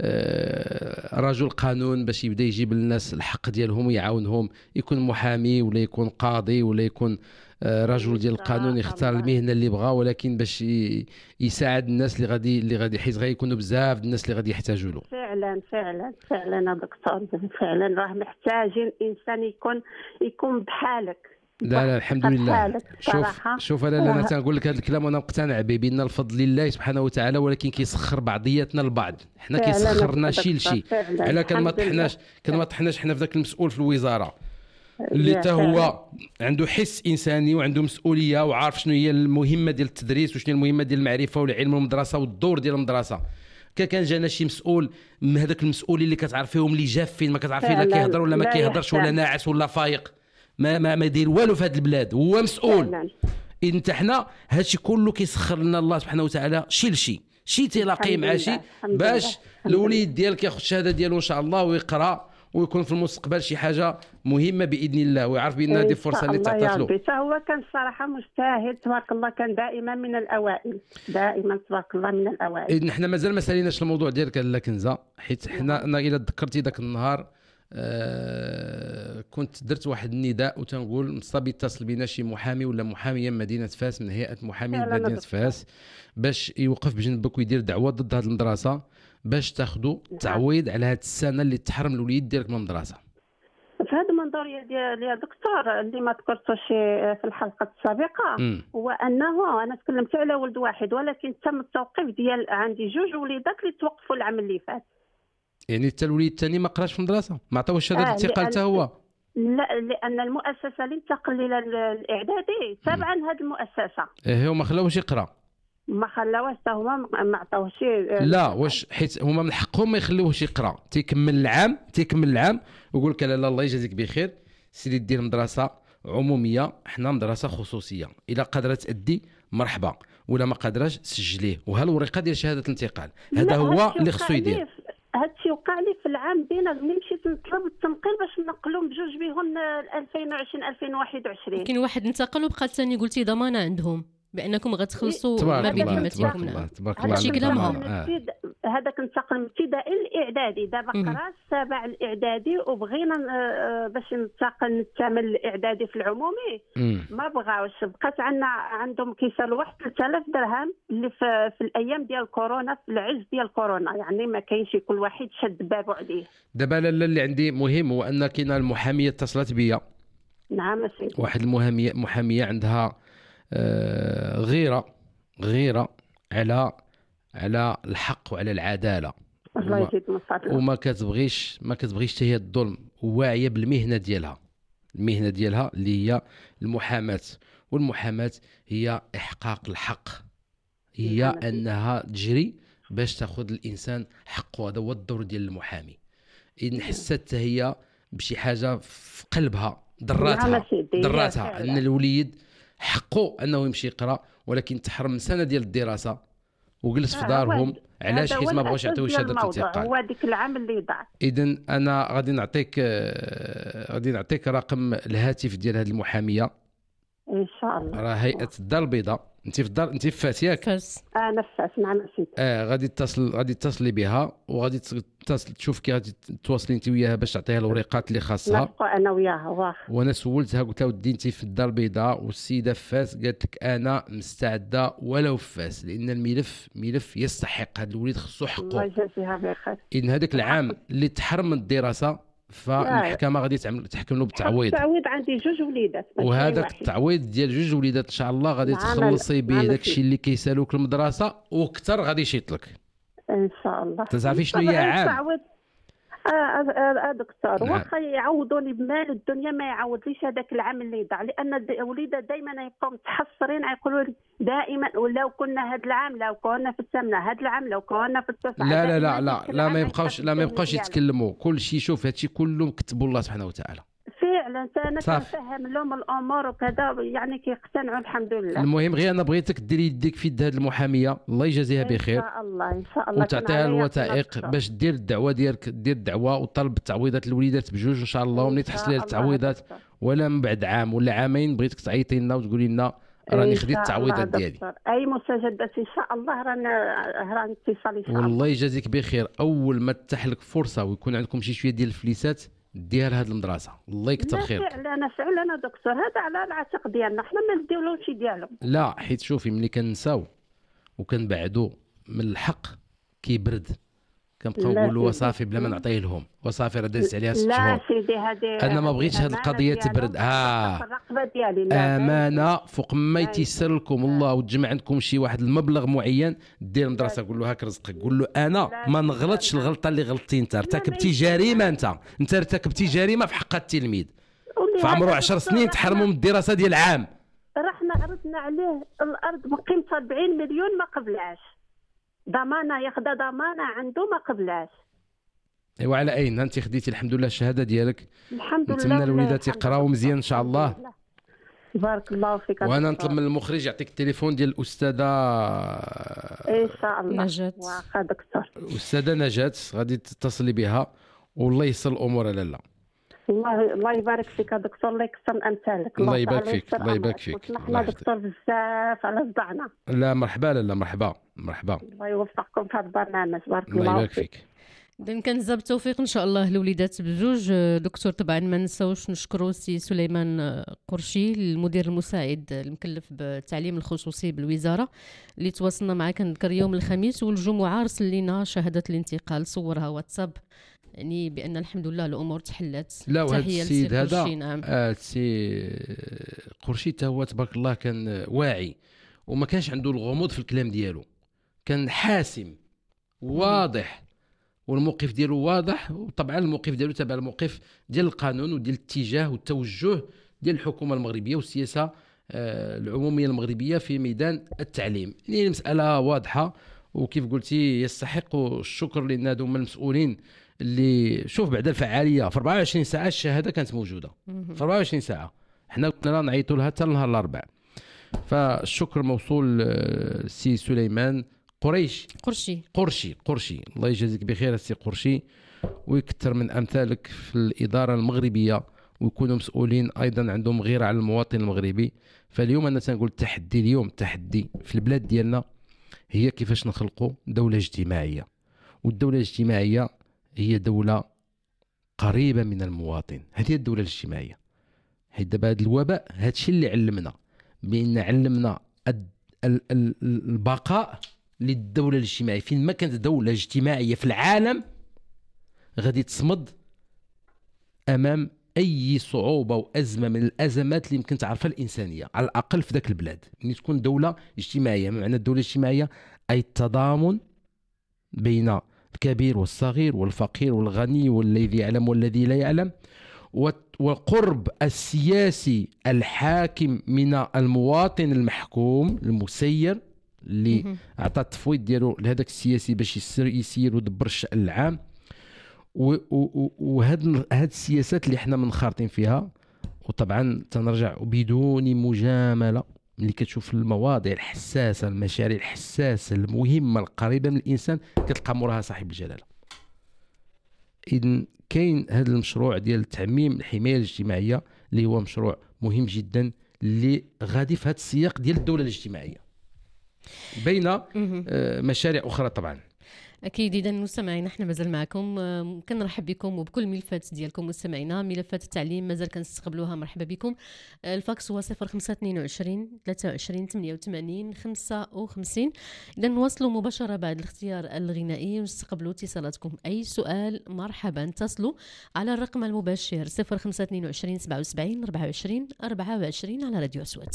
رجل قانون باش يبدا يجيب للناس الحق ديالهم ويعاونهم. يكون محامي ولا يكون قاضي ولا يكون رجل ديال القانون، يختار المهنه اللي بغا، ولكن باش يساعد الناس اللي غادي اللي غادي حيت غيكونوا بزاف الناس اللي غادي يحتاجوا له. فعلا فعلا فعلا دكتور فعلا راه محتاجين انسان يكون يكون بحالك. لا لا الحمد لله. شوف شوف انا انا تنقول لك هذا الكلام وانا مقتنع به بان الفضل لله سبحانه وتعالى، ولكن كيسخر بعضياتنا البعض. حنا كيسخرنا شي لشي. على كان ما طحناش كان ما طحناش حنا في ذاك المسؤول في الوزاره اللي حتى هو عنده حس انساني وعنده مسؤوليه وعارف شنو هي المهمه ديال التدريس وشنو هي المهمه ديال المعرفه والعلم والمدرسه والدور ديال المدرسه. كان جانا شي مسؤول من هذاك المسؤولين اللي كتعرفيهم اللي جافين ما كتعرفين لا كيهضر ولا ما كيهضرش ولا ناعس ولا فايق ما ما ما يدير والو في هذه البلاد، هو مسؤول. اذا انت حنا هادشي كله كيسخر لنا الله سبحانه وتعالى شي لشي شي تلاقي مع شي باش الوليد ديالك ياخذ الشهاده ديالو ان شاء الله ويقرا ويكون في المستقبل شي حاجه مهمه باذن الله ويعرف بان هذه فرصه اللي تعطات له. حتى هو كان صراحه مجتهد تبارك الله، كان دائما من الاوائل، دائما تبارك الله من الاوائل. إذن حنا مازال ما ساليناش الموضوع ديالك لا كنزه، حيت حنا انا الا تذكرتي ذاك النهار آه كنت درت واحد النداء وتنقول مصاب يتصل بينا شي محامي ولا محاميه من مدينه فاس من هيئه محامين مدينه فاس باش يوقف بجنبك ويدير دعوه ضد هذه المدرسه باش تاخذوا تعويض على هذه السنه اللي تحرم الوليد ديالك من المدرسه. في هذا المنظور ديال يا دكتور اللي ما ذكرتوش في الحلقه السابقه م. هو انه انا تكلمت على ولد واحد ولكن تم التوقيف ديال عندي جوج وليدات اللي توقفوا العام اللي فات. يعني حتى الوليد الثاني ما قراش في المدرسه ما عطاوش شهاده الانتقال حتى هو؟ لا لان المؤسسه اللي انتقل الى الاعدادي تابعه لهذه المؤسسه. ايه وما خلاوش يقرا. ما خلاوش حتى هما ما عطاوش. لا واش حيت هما من حقهم ما يخليوهش يقرا تيكمل العام تيكمل العام ويقول لك لا لا الله يجازيك بخير سيدي دير مدرسه عموميه حنا مدرسه خصوصيه الا قادره تادي مرحبا ولا ما قادراش سجليه وها الورقه ديال شهاده الانتقال. هذا هو اللي خصو يدير. هادشي وقع لي في العام دينا ملي مشيت نطلب التنقيل باش نقلهم بجوج بهم ألفين وعشرين ألفين وواحد وعشرين. كاين واحد انتقل وبقى الثاني قلتي ضمانه عندهم بانكم غتخلصوا ما بين ذمتكم. تبارك الله هادشي كلامهم. هذاك انتقل من ابتدائي الاعدادي دابا قرا سابع الاعدادي وبغينا باش ننتقل نكمل الاعدادي في العمومي ما بغاوش. بقات عندنا عندهم كيسالوا واحد ثلاثة آلاف درهم اللي في, في الايام ديال كورونا في العز ديال كورونا يعني ما كاينش كل واحد شد بابو عليه. دابا لالا اللي عندي مهم هو ان كاينه المحاميه اتصلت بيا. نعم سيدي. واحد المحاميه محاميه عندها آه غيره غيره على على الحق وعلى العداله. الله يزيد من فضله. وما كتبغيش ما كتبغيش حتى هي الظلم وواعيه بالمهنه ديالها. المهنه ديالها اللي هي المحاماه والمحاماه هي احقاق الحق هي انها تجري باش تاخذ الانسان حقه. هذا هو الدور ديال المحامي. إذن حست هي بشي حاجه في قلبها ضراتها ضراتها ان الوليد حقه انه يمشي يقرا ولكن تحرم سنه ديال الدراسه وجلس في دارهم. علاش؟ حيت ما بغاوش يعطيو شهاده الانتقال. هو هذيك العام اللي ضاع. اذا انا غادي نعطيك غادي نعطيك رقم الهاتف ديال هذه المحاميه ان شاء الله. راه هيئه الدار البيضاء. انت في الدار انت في فاس ياك؟ فاس. انا في فاس نعم سيدي. اه غادي تتصل غادي تتصلي بها وغادي تتصل تشوف كي غادي تواصلي انت وياها باش تعطيها الورقات اللي خاصها. نبقى انا وياها واخا. وانا سولتها قلت لها ودي انت في الدار البيضاء والسيده في فاس قالت لك انا مستعده ولو في فاس لان الملف ملف يستحق هذا الوليد خصو حقه. الله يجازيها بخير. ان هذاك العام اللي تحرم من الدراسه فالمحكمه غادي تعمل تحكم له بالتعويض. التعويض عندي جوج وليدات. وهذاك التعويض ديال جوج وليدات ان شاء الله غادي تخلصي به داك الشيء اللي كيسالوك المدرسه واكثر غادي يشيط لك ان شاء الله. تعرفي شنو هي عام؟ اه اه دكتور واخا يعوضوني بمال الدنيا ما يعوضليش هذاك العام اللي ضاع لان الوليدات دائما يبقاو متحسرين يقولوا لي دائما ولو كنا هذا العام لو كنا في الثامنه هذا العام لو كنا في التاسعه. لا لا لا لا لا ما يبقاوش لا ما يبقاوش يتكلموا كل شيء. شوف هادشي كله كتبوا الله سبحانه وتعالى فعلا. انا كنفهم لهم الامور وكذا يعني كيقتنعوا الحمد لله. المهم غير انا بغيتك ديري يديك في يد هذه المحاميه الله يجازيها بخير ان شاء الله ان شاء الله وتعطيها الوثائق باش دير الدعوه ديالك دير الدعوه وطلب التعويضات الوليدات بجوج ان شاء الله وملي تحصلي التعويضات ولا من بعد عام ولا عامين بغيتك تعيطي لنا وتقولي لنا راني خديت التعويضات ديالي. اي مساعدات ان شاء الله رانا رانا اتصال ان شاء الله. والله يجازيك بخير. اول ما تتاح لك فرصه ويكون عندكم شي شويه ديال الفليسات ديها لهاد المدرسه الله يكثر خيرك. فعلا فعلا دكتور هذا على العاتق ديالنا حنا ما نديرولوش ديالهم. لا حيت شوفي ملي كنساو وكنبعدوا من الحق كيبرد كنبقاو نقولوا وصافي بلا ما نعطيه لهم وصافي راه دازت عليها ست شهور. لا سيدي هذه انا ما بغيتش هذه القضيه تبرد. ها امانه فوق ما يتيسر لكم الله وتجمع عندكم شي واحد المبلغ معين دير المدرسه قول له هاك رزقك قول له انا ما نغلطش الغلطه اللي غلطتي انت ارتكبتي جريمه انت انت ارتكبتي جريمه في حق التلميذ فعمره عشر سنين تحرموا من الدراسه ديال العام. رحنا عرضنا عليه الارض بقيمتها أربعين مليون ما قبلهاش ضمانه ياخذ ضمانه عنده ما قبلهاش. ايوا على اين انت خديتي الحمد لله الشهاده ديالك الحمد لله. نتمنى الوليدات يقراو مزيان ان شاء الله. بارك الله فيك. وانا نطلب من المخرج يعطيك التليفون ديال الاستاذه ان شاء الله نجاة. واخا دكتور. الاستاذه نجاة غادي تتصلي بها والله يسر الامور. لا لا الله الله يبارك فيك دكتور، الله يكثر من امثالك. الله يبارك فيك، الله يبارك فيك. سمحنا دكتور بزاف على صداعنا. لا مرحبا، لا لا مرحبا مرحبا. الله يوفقكم في هذا البرنامج. بارك الله, الله يبارك فيك, فيك. إذن كنزا بالتوفيق ان شاء الله الوليدات بجوج. دكتور طبعا ما نساوش نشكروا سي سليمان قرشي المدير المساعد المكلف بالتعليم الخصوصي بالوزاره اللي تواصلنا معاه. كنذكر يوم الخميس والجمعه رسل لنا شهاده الانتقال صورها واتساب، يعني بان الحمد لله الامور تحلت. لا وهذا السيد هذا نعم. آه سي قرشي تا هو تبارك الله كان واعي وما كانش عنده الغموض في الكلام ديالو، كان حاسم واضح والموقف ديالو واضح. وطبعا الموقف ديالو تبع الموقف ديال القانون وديال الاتجاه والتوجه ديال الحكومه المغربيه والسياسه آه العموميه المغربيه في ميدان التعليم. يعني المساله واضحه وكيف قلتي يستحق الشكر لان هذوما المسؤولين اللي شوف بعد الفعاليه في أربعة وعشرين ساعه الشهاده كانت موجوده في أربعة وعشرين ساعه. حنا كنا نعيطوا لها حتى نهار الاربعاء. فالشكر موصول للسي سليمان قريش قرشي قرشي قرشي الله يجازيك بخير السي قرشي ويكثر من امثالك في الاداره المغربيه ويكونوا مسؤولين ايضا عندهم غيره على المواطن المغربي. فاليوم انا تنقول التحدي اليوم التحدي في البلاد ديالنا هي كيفاش نخلقوا دوله اجتماعيه، والدوله الاجتماعيه هي دوله قريبه من المواطن. هذه الدوله الاجتماعيه. حيت دابا هذا الوباء هذا الشيء اللي علمنا، بان علمنا البقاء للدوله الاجتماعيه. فين ما كانت دوله اجتماعيه في العالم غادي تصمد امام اي صعوبه وازمه من الازمات اللي يمكن تعرفها الانسانيه، على الاقل في ذاك البلاد. ملي تكون دوله اجتماعيه، معنى الدوله الاجتماعيه اي التضامن بين الكبير والصغير والفقير والغني والذي يعلم والذي لا يعلم، والقرب السياسي الحاكم من المواطن المحكوم المسير اللي اعطى التفويض ديالو لهذاك السياسي باش يسير يسير ويدبر الشأن العام. وهاد هاد السياسات اللي حنا منخرطين فيها. وطبعا تنرجع بدون مجامله اللي كتشوف المواضيع الحساسه المشاريع الحساسه المهمه القريبه من الانسان كتلقى موراها صاحب الجلاله. اذن كاين هذا المشروع ديال تعميم الحمايه الاجتماعيه اللي هو مشروع مهم جدا اللي غادي في هذا السياق ديال الدوله الاجتماعيه بين مشاريع اخرى. طبعا اكيد. اذا مستمعينا احنا مازال معكم، كنرحب بكم وبكل الملفات ديالكم مستمعينا. ملفات التعليم مازال كنستقبلوها، مرحبا بكم. الفاكس هو صفر خمسة اثنين وعشرين ثلاثة وعشرين ثمانية وثمانين خمسة وخمسين. اذا نواصلوا مباشره بعد الاختيار الغنائي ونستقبلوا اتصالاتكم. اي سؤال مرحبا، اتصلوا على الرقم المباشر صفر خمسة اثنين وعشرين سبعة وسبعين أربعة وعشرين أربعة وعشرين على راديو أصوات.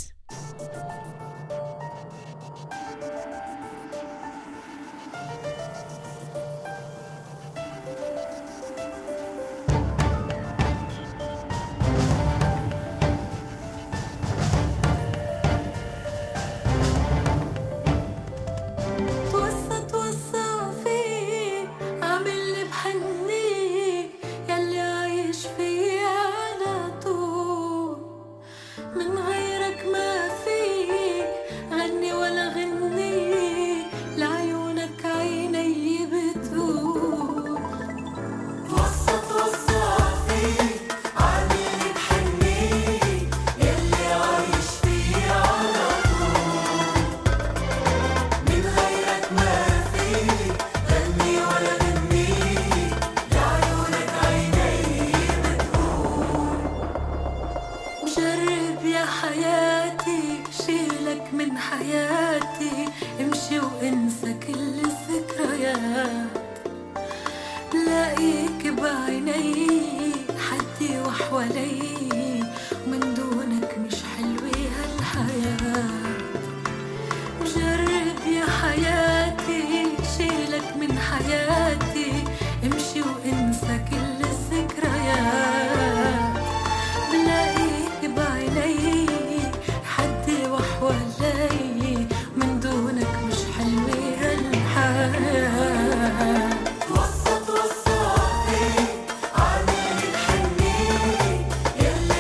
وصت وصافي عامل تحني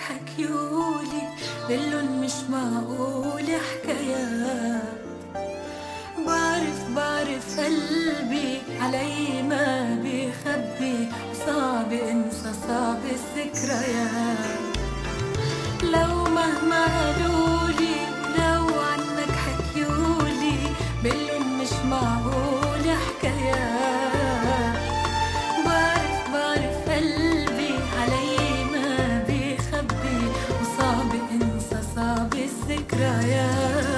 حكيولي باللون مش معقول حكايات. بعرف بعرف قلبي علي ما بيخبي، صعب انسى صعب الذكريات. لو مهما قالولي لو عنك حكيولي باللون مش معقول حكايات. بعرف بعرف قلبي علي ما بيخبي، وصعب انسى صعب الذكريات.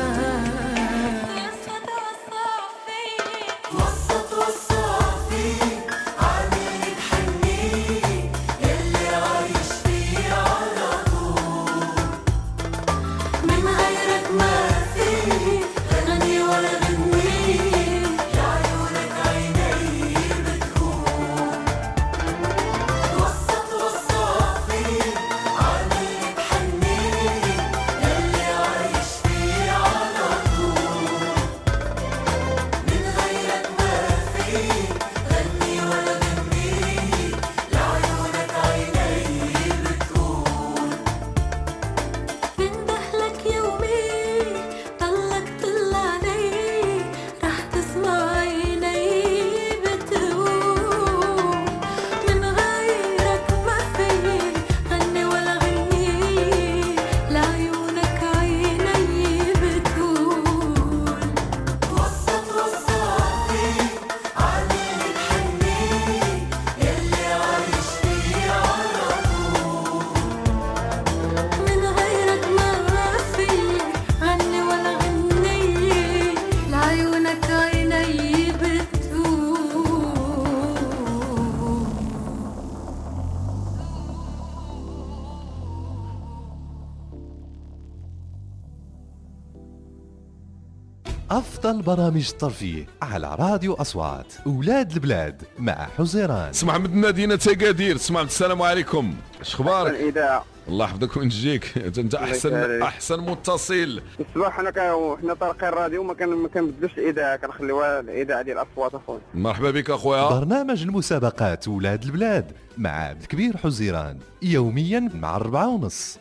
أفضل برامج الترفيه على راديو أصوات. أولاد البلاد مع حزيران. سمع من مدينة أكادير. سمع السلام عليكم، اش اخبارك؟ الإذاعة الله يحفظك وين تجيك انت احسن احسن متصل. الصباح حنا حنا طارقين الراديو وما كان ما كنبدلوش الاذاعه، كنخليوها الاذاعه ديال الاصوات اخويا. مرحبا بك اخويا. برنامج المسابقات ولاد البلاد مع عبد الكبير حزيران يوميا مع الربعة ونص.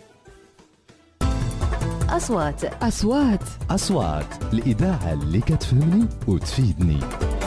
أصوات أصوات أصوات الإذاعة اللي كتفهمني وتفيدني.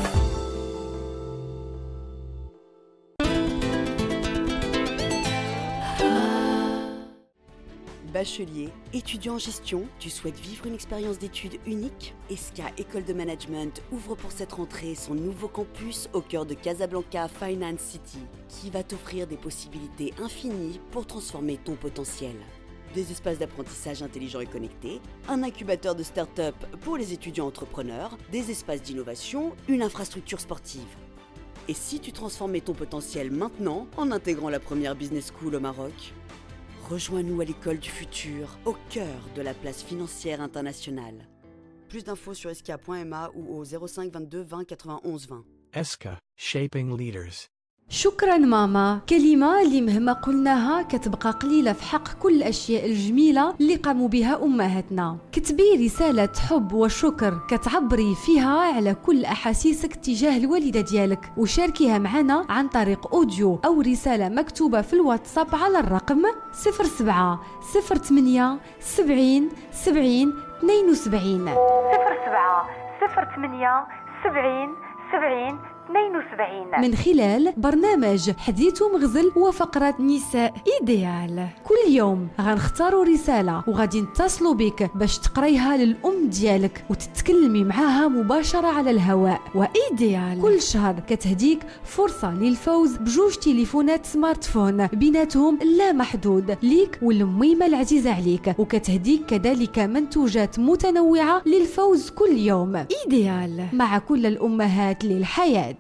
Bachelier, étudiant en gestion, tu souhaites vivre une expérience d'études unique? E S C A École de Management ouvre pour cette rentrée son nouveau campus au cœur de Casablanca Finance City, qui va t'offrir des possibilités infinies pour transformer ton potentiel. Des espaces d'apprentissage intelligents et connectés, un incubateur de start-up pour les étudiants entrepreneurs, des espaces d'innovation, une infrastructure sportive. Et si tu transformais ton potentiel maintenant en intégrant la première business school au Maroc? Rejoins-nous à l'école du futur, au cœur de la place financière internationale. Plus d'infos sur esca point m a ou au zéro cinq vingt-deux vingt quatre-vingt-onze vingt. E S C A Shaping Leaders. شكرا ماما، كلمة اللي مهما قلناها كتبقى قليلة في حق كل الأشياء الجميلة اللي قاموا بها أمهاتنا. كتبي رسالة حب وشكر كتعبري فيها على كل أحاسيسك تجاه الوالدة ديالك، وشاركيها معنا عن طريق أوديو أو رسالة مكتوبة في الواتساب على الرقم صفر سبعة صفر ثمانية سبعين سبعين اثنين وسبعين صفر سبعة صفر ثمانية سبعين سبعين اثنين وسبعين من خلال برنامج حديث ومغزل وفقرة نساء إيديال. كل يوم غنختاروا رسالة وغادي نتصلوا بك باش تقريها للأم ديالك وتتكلمي معاها مباشرة على الهواء. وإيديال كل شهر كتهديك فرصة للفوز بجوج تليفونات سمارت فون بيناتهم لا محدود ليك والميمة العزيزة عليك، وكتهديك كذلك منتوجات متنوعة للفوز كل يوم. إيديال مع كل الأمهات للحياة.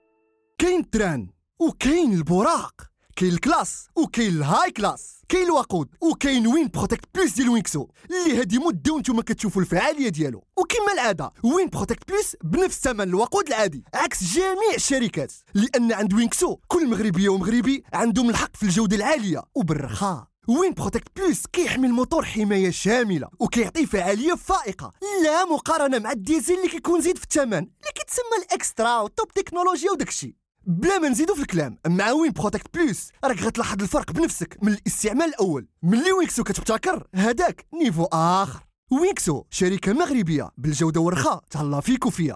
كاين تران وكاين البراق، كاين الكلاس وكاين الهاي كلاس، كاين الوقود وكاين وين بروتكت بلس ديال وينكسو اللي هادي مده وانتم كتشوفوا الفعاليه ديالو. وكما العاده وين بروتكت بلس بنفس ثمن الوقود العادي عكس جميع الشركات، لان عند وينكسو كل مغربيه ومغربي عندهم الحق في الجوده العاليه وبالرخاء. وين بروتكت بلس كيحمي الموتور حمايه شامله وكيعطي فعاليه فائقه لا مقارنه مع الديزل اللي كيكون زيد في الثمن اللي كيتسمى الاكسترا والتوب تكنولوجيا وداكشي. بلا ما نزيدو في الكلام، مع وين بروتكت بلس راك غتلاحظ الفرق بنفسك من الاستعمال الاول. ملي وينكسو كتبتكر هذاك نيفو اخر. وينكسو شركه مغربيه بالجوده والرخاء تهلا فيك وفيا.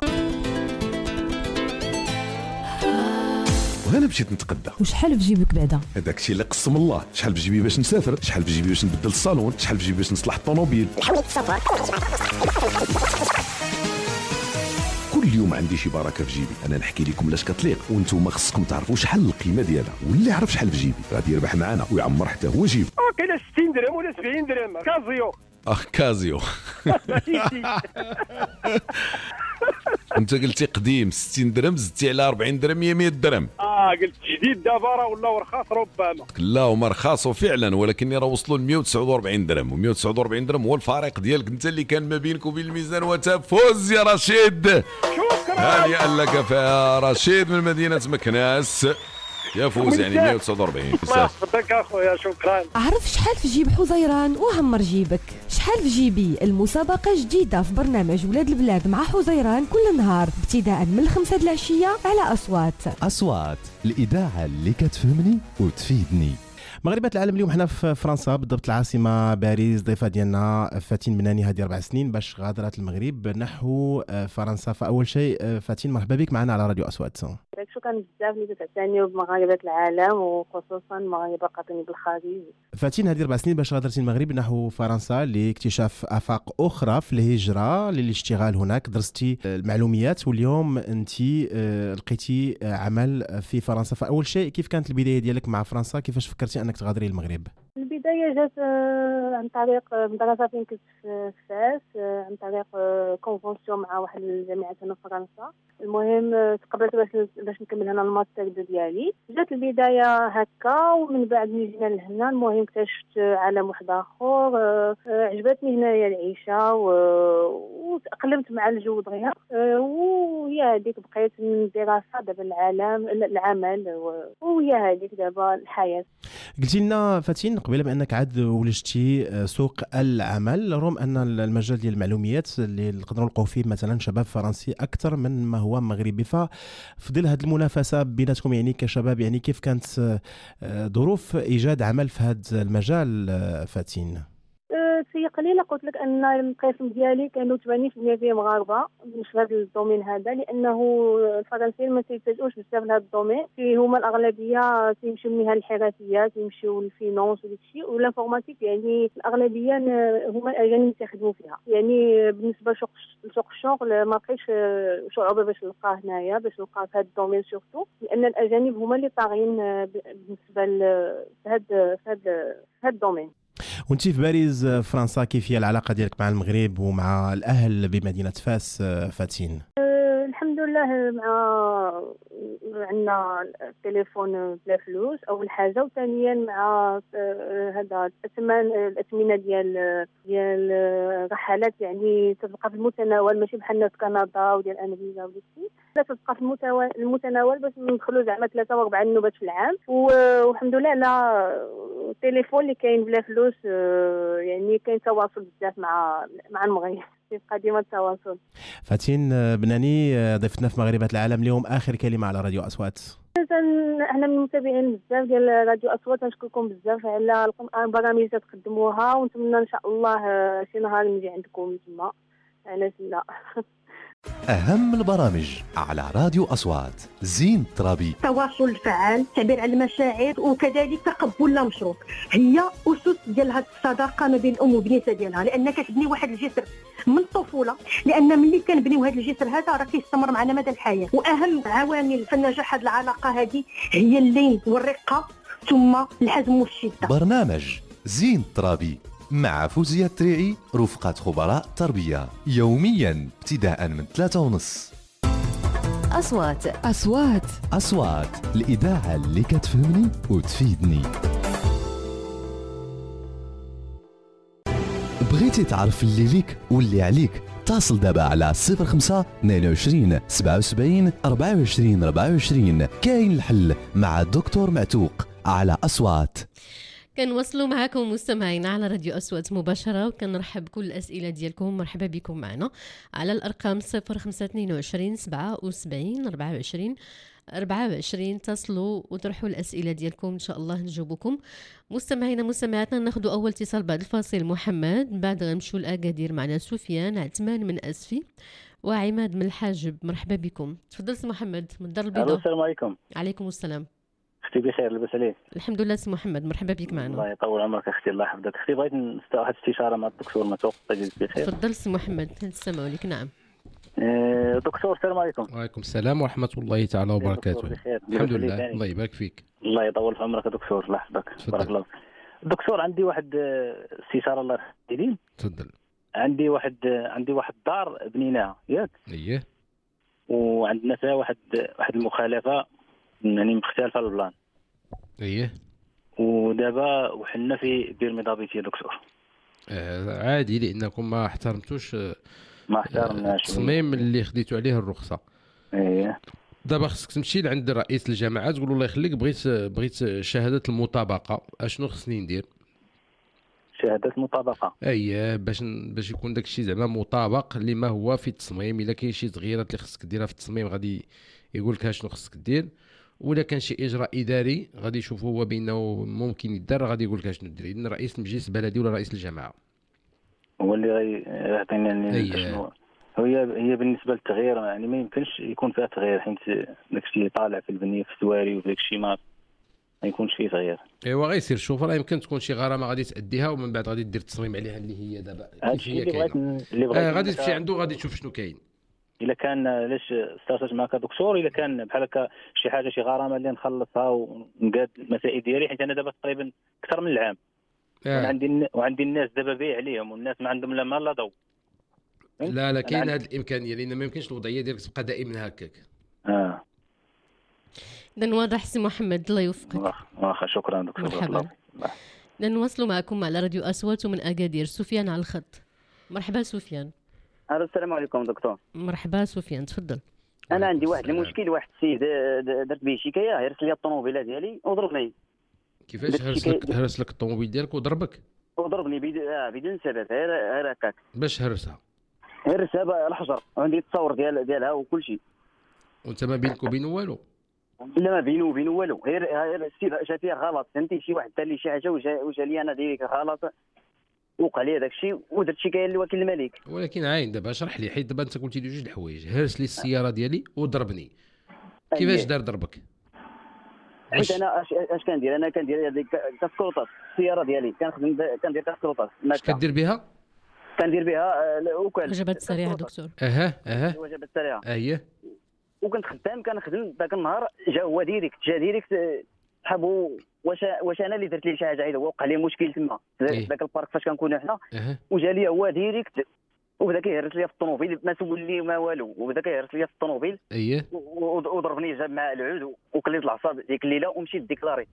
وانا مشيت نتقدى. وشحال في جيبك بعدا؟ هذاك الشيء اللي قسم الله. شحال في جيبي باش نسافر، شحال في جيبي باش نبدل الصالون، شحال في جيبي باش نصلح الطوموبيل. كل يوم عندي شي بركه في جيبي. انا نحكي لكم لاش كتليق وانتم خصكم تعرفوا شحال القيمه ديالها، واللي يعرف شحال في جيبي غادي يربح معنا ويعمر حتى هو جيبه. كاين ستين درهم ولا سبعين درهم كازيو. اخ كازيو. انت قلتي قديم ستين درهم، زدتي على أربعين درهم هي مية درهم. اه قلت جديد دابا راه ولا رخاص ربما. لا هما رخاصوا فعلا، ولكن راه وصلوا ل مية وتسعة وأربعين درهم، و مية وتسعة وأربعين درهم هو الفارق ديالك انت اللي كان ما بينك وبين الميزان. وتفوز يا رشيد. شكرا. هانيا لك يا رشيد من مدينه مكناس. يفوز يعني مية وتسعة وأربعين. الله يحفظك اخويا شكرا. عرف شحال في جيب حزيران وعمر جيبك. شحال في جيبي المسابقة جديدة في برنامج ولاد البلاد مع حزيران كل نهار ابتداء من الخمسة د العشية على أصوات. أصوات الإذاعة اللي كتفهمني وتفيدني. مغربة العالم اليوم حنا في فرنسا بالضبط العاصمة باريس. ضيفة ديالنا فاتين بناني هذه أربع سنين باش غادرت المغرب نحو فرنسا. فأول شيء فاتين مرحبا بك معنا على راديو أصوات. شكرا بزاف اللي تعتنيوا بمغاربة العالم وخصوصا مغاربة قاطنين بالخارج. فاتين هذه أربع سنين باش غادرتي المغرب نحو فرنسا لاكتشاف آفاق أخرى في الهجرة للاشتغال هناك. درستي المعلوميات واليوم أنت لقيتي عمل في فرنسا. فأول شيء كيف كانت البداية ديالك مع فرنسا؟ كيفاش فكرتي أنك تغادري المغرب؟ البداية جات عن طريق مدرسة فين كنت في فاس، عن طريق كونفونسيون مع واحد الجامعة هنا في فرنسا. المهم تقبلت باش باش نكمل هنا الماستر ديالي. جات البداية هكا ومن بعد ملي جينا لهنا المهم اكتشفت عالم واحد آخر. عجبتني هنايا العيشة وتأقلمت مع الجو دغيا، وهي هذيك بقيت الدراسة دابا العالم العمل وهي هذيك دابا الحياة. قلتي لنا فاتين قبيله بانك عاد ولجتي سوق العمل، رغم ان المجال ديال المعلوميات اللي نقدروا نلقاو فيه مثلا شباب فرنسي اكثر من ما هو مغربي. ففي ظل هذه المنافسه بيناتكم يعني كشباب، يعني كيف كانت ظروف ايجاد عمل في هذا المجال فاتين؟ هي قليله قلت لك ان القسم ديالي كانوا ثمانين بالمئة فيه مغاربه في هذا الدومين هذا، لانه الفرنسيين ما تيتجهوش بزاف لهذا الدومين. في هما الاغلبيه تيمشيو المهن الحرفيه، تيمشيو للفينانس وداك الشيء، والانفورماتيك يعني الاغلبيه هما الاجانب اللي تيخدموا فيها. يعني بالنسبه لسوق الشغل ما لقيتش صعوبه باش نلقاه هنايا، باش نلقاه في هذا الدومين سورتو، لان الاجانب هما اللي طاغيين بالنسبه لهذا هذا هذا الدومين. وانت في باريس فرنسا، كيف هي العلاقه ديالك مع المغرب ومع الاهل بمدينه فاس فاتين؟ أه الحمد لله، مع عندنا التليفون بلا فلوس اول حاجه، وثانيا مع هذا الثمن الاثمنه ديال ديال الرحلات يعني تبقى في المتناول، ماشي بحالنا في كندا وديال امريكا وداك الشيء، لا تبقى في المتناول باش ندخلوا زعما ثلاثه واربعه نوبات في العام. والحمد لله على التليفون اللي كاين بلا فلوس، يعني كاين تواصل بزاف مع مع المغرب، يبقى ديما التواصل. فاتين بناني ضيفتنا في مغاربة العالم اليوم، اخر كلمه على راديو اصوات. احنا من المتابعين بزاف ديال راديو اصوات، نشكركم بزاف على البرامج اللي تقدموها، ونتمنى ان شاء الله شي نهار نجي عندكم تما. علاش لا. أهم البرامج على راديو أصوات. زين ترابي، التواصل الفعال، التعبير عن المشاعر، وكذلك تقبل لا مشروط، هي أسس ديال هذه الصداقة ما بين الأم وبنيتها ديالها، لأنك كتبني واحد الجسر من الطفولة، لأن ملي كنبنيو هذا الجسر هذا راه كيستمر معنا مدى الحياة. وأهم عوامل في النجاح هذه العلاقة هذه هي اللين والرقة ثم الحزم والشدة. برنامج زين ترابي مع فوزية التريعي رفقة خبراء تربية، يوميا ابتداء من ثلاثة ونص. أصوات أصوات أصوات الإذاعة اللي كتفهمني وتفيدني. بغيتي تعرف اللي ليك واللي عليك؟ اتصل دابا على صفر خمسة اثنين وعشرين سبعة وسبعين أربعة وعشرين أربعة وعشرين. كاين الحل مع الدكتور معتوق على أصوات. كنوصلوا معكم مستمعينا على راديو أصوات مباشرة، وكنرحب بكل الأسئلة ديالكم. مرحبا بكم معنا على الأرقام صفر خمسة اثنين وعشرين سبعة وسبعين أربعة وعشرين أربعة وعشرين تصلوا وطرحوا الأسئلة ديالكم إن شاء الله نجاوبكم. مستمعينا مستمعاتنا ناخذ أول اتصال بعد الفاصل. محمد، بعد غنمشيو لأكادير معنا سفيان، عثمان من أسفي وعماد من الحاجب. مرحبا بكم. تفضل سي محمد من الدار البيضاء. السلام عليكم. عليكم السلام. اختي بخير، لاباس عليك؟ الحمد لله سي محمد، مرحبا بك معنا. الله يطول عمرك اختي، الله يحفظك. اختي بغيت نستوى واحد الاستشاره مع الدكتور متوق. بخير. تفضل سي محمد نسمعوا لك. نعم أه دكتور، السلام عليكم. وعليكم السلام ورحمه الله تعالى وبركاته. الحمد لله، الله يبارك فيك. الله يطول في عمرك يا دكتور، الله يحفظك. بارك الله. دكتور عندي واحد استشاره الله يحفظك. تفضل. عندي واحد عندي واحد دار بنيناها ياك؟ اييه. وعندنا فيها واحد واحد المخالفه يعني مختلفه البلان. اييه. ودابا وحنا في دير ميضابيتي يا دكتور. آه عادي، لانكم ما احترمتوش ما احترمناش التصميم اللي خديتوا عليه الرخصه. اييه. دابا خصك تمشي لعند رئيس الجامعه تقول له الله يخليك بغيت بغيت شهاده المطابقه. اشنو خصني ندير؟ شهاده المطابقه. اييه، باش باش يكون داك الشيء زعما مطابق لما هو في التصميم. الا كاين شي تغييرات اللي خصك ديرها في التصميم غادي يقول لك شنو خصك دير، ولا كان شي اجراء اداري غادي يشوف هو بانه ممكن يدار غادي يقول لك شنو دير. اذن رئيس المجلس البلدي ولا رئيس الجامعه هو اللي غيعطينا يعني. هي هي بالنسبه للتغيير يعني ما يمكنش يكون فيها تغيير، حيت داك الشيء طالع في البنيه في السواري وداك الشيء ما ما يكونش فيه تغيير. ايوا غيصير شوف، راه يمكن تكون شي غرامه غادي تاديها ومن بعد غادي دير التصميم عليها اللي هي دابا هادشي اللي بغيت اللي بغيت آه غادي تمشي عنده غادي تشوف شنو كاين. الا كان علاش استاذ معك دكتور، الا كان بحال هكا شي حاجه شي غرامه اللي نخلصها ونقاد المسائل ديالي، حيت انا دابا تقريبا اكثر من العام آه. وعندي وعندي الناس دابا بايع عليهم والناس ما عندهم لا مال لا ضو. لا لا كاين هذه الامكانيه، لان ما يمكنش الوضعيه ديالك تبقى دائما هكاك. اه اذا واضح سي محمد، الله يوفقك. واخا شكرا دكتور. مرحبا. نواصلوا معكم على راديو اصوات ومن اكادير. سفيان على الخط. مرحبا سفيان. السلام عليكم دكتور. مرحبا سفيان، تفضل. انا عندي واحد المشكل، واحد السيد درت به شكايه، هرس لي الطوموبيله ديالي وضربني. كيفاش هرس لك هرس لك الطوموبيل ديالك وضربك؟ وضربني بدون سبب، غير هكاك. باش هرسها؟ هرسها الحجر، عندي التصور ديال ديالها وكل شيء. وانت ما بينك وبينه والو؟ لا ما بينه وبينه والو، غير السيد جا فيها غلط، فهمتي؟ شي واحد دار لي شي حاجه وجا لي انا ديريك غلط، وقع لي هذاك الشيء ودرت شكايه لوكيل الملك. ولكن عاين دابا اشرح لي، حيت دابا انت قلتي لي جوج الحوايج، هرس لي السياره ديالي وضربني. كيفاش دار ضربك؟ حيت انا اش, أش كندير؟ انا كندير هذيك كاسكروطات السياره ديالي، كنخدم كندير كاسكروطات. اش كدير بها؟ كندير بها وكاله وجبات سريعه دكتور. اها اها وجبات سريعه. اييه. وكنت خدام كنخدم ذاك النهار، جا هو ديريكت جا ديريكت صحابو. واش واش انا اللي درت ليه شي حاجه عيده؟ وقع لي مشكل تما في ذاك البارك فاش كنكونوا حنا. أه. وجا لي هو ديريكت وبدا كيهرس لي في الطوموبيل، ما سول لي ما والو، وبدا كيهرس لي في الطوموبيل. اييه. وضربني، جاب مع العود وكليت العصا ديك الليله ومشيت ديكلاري.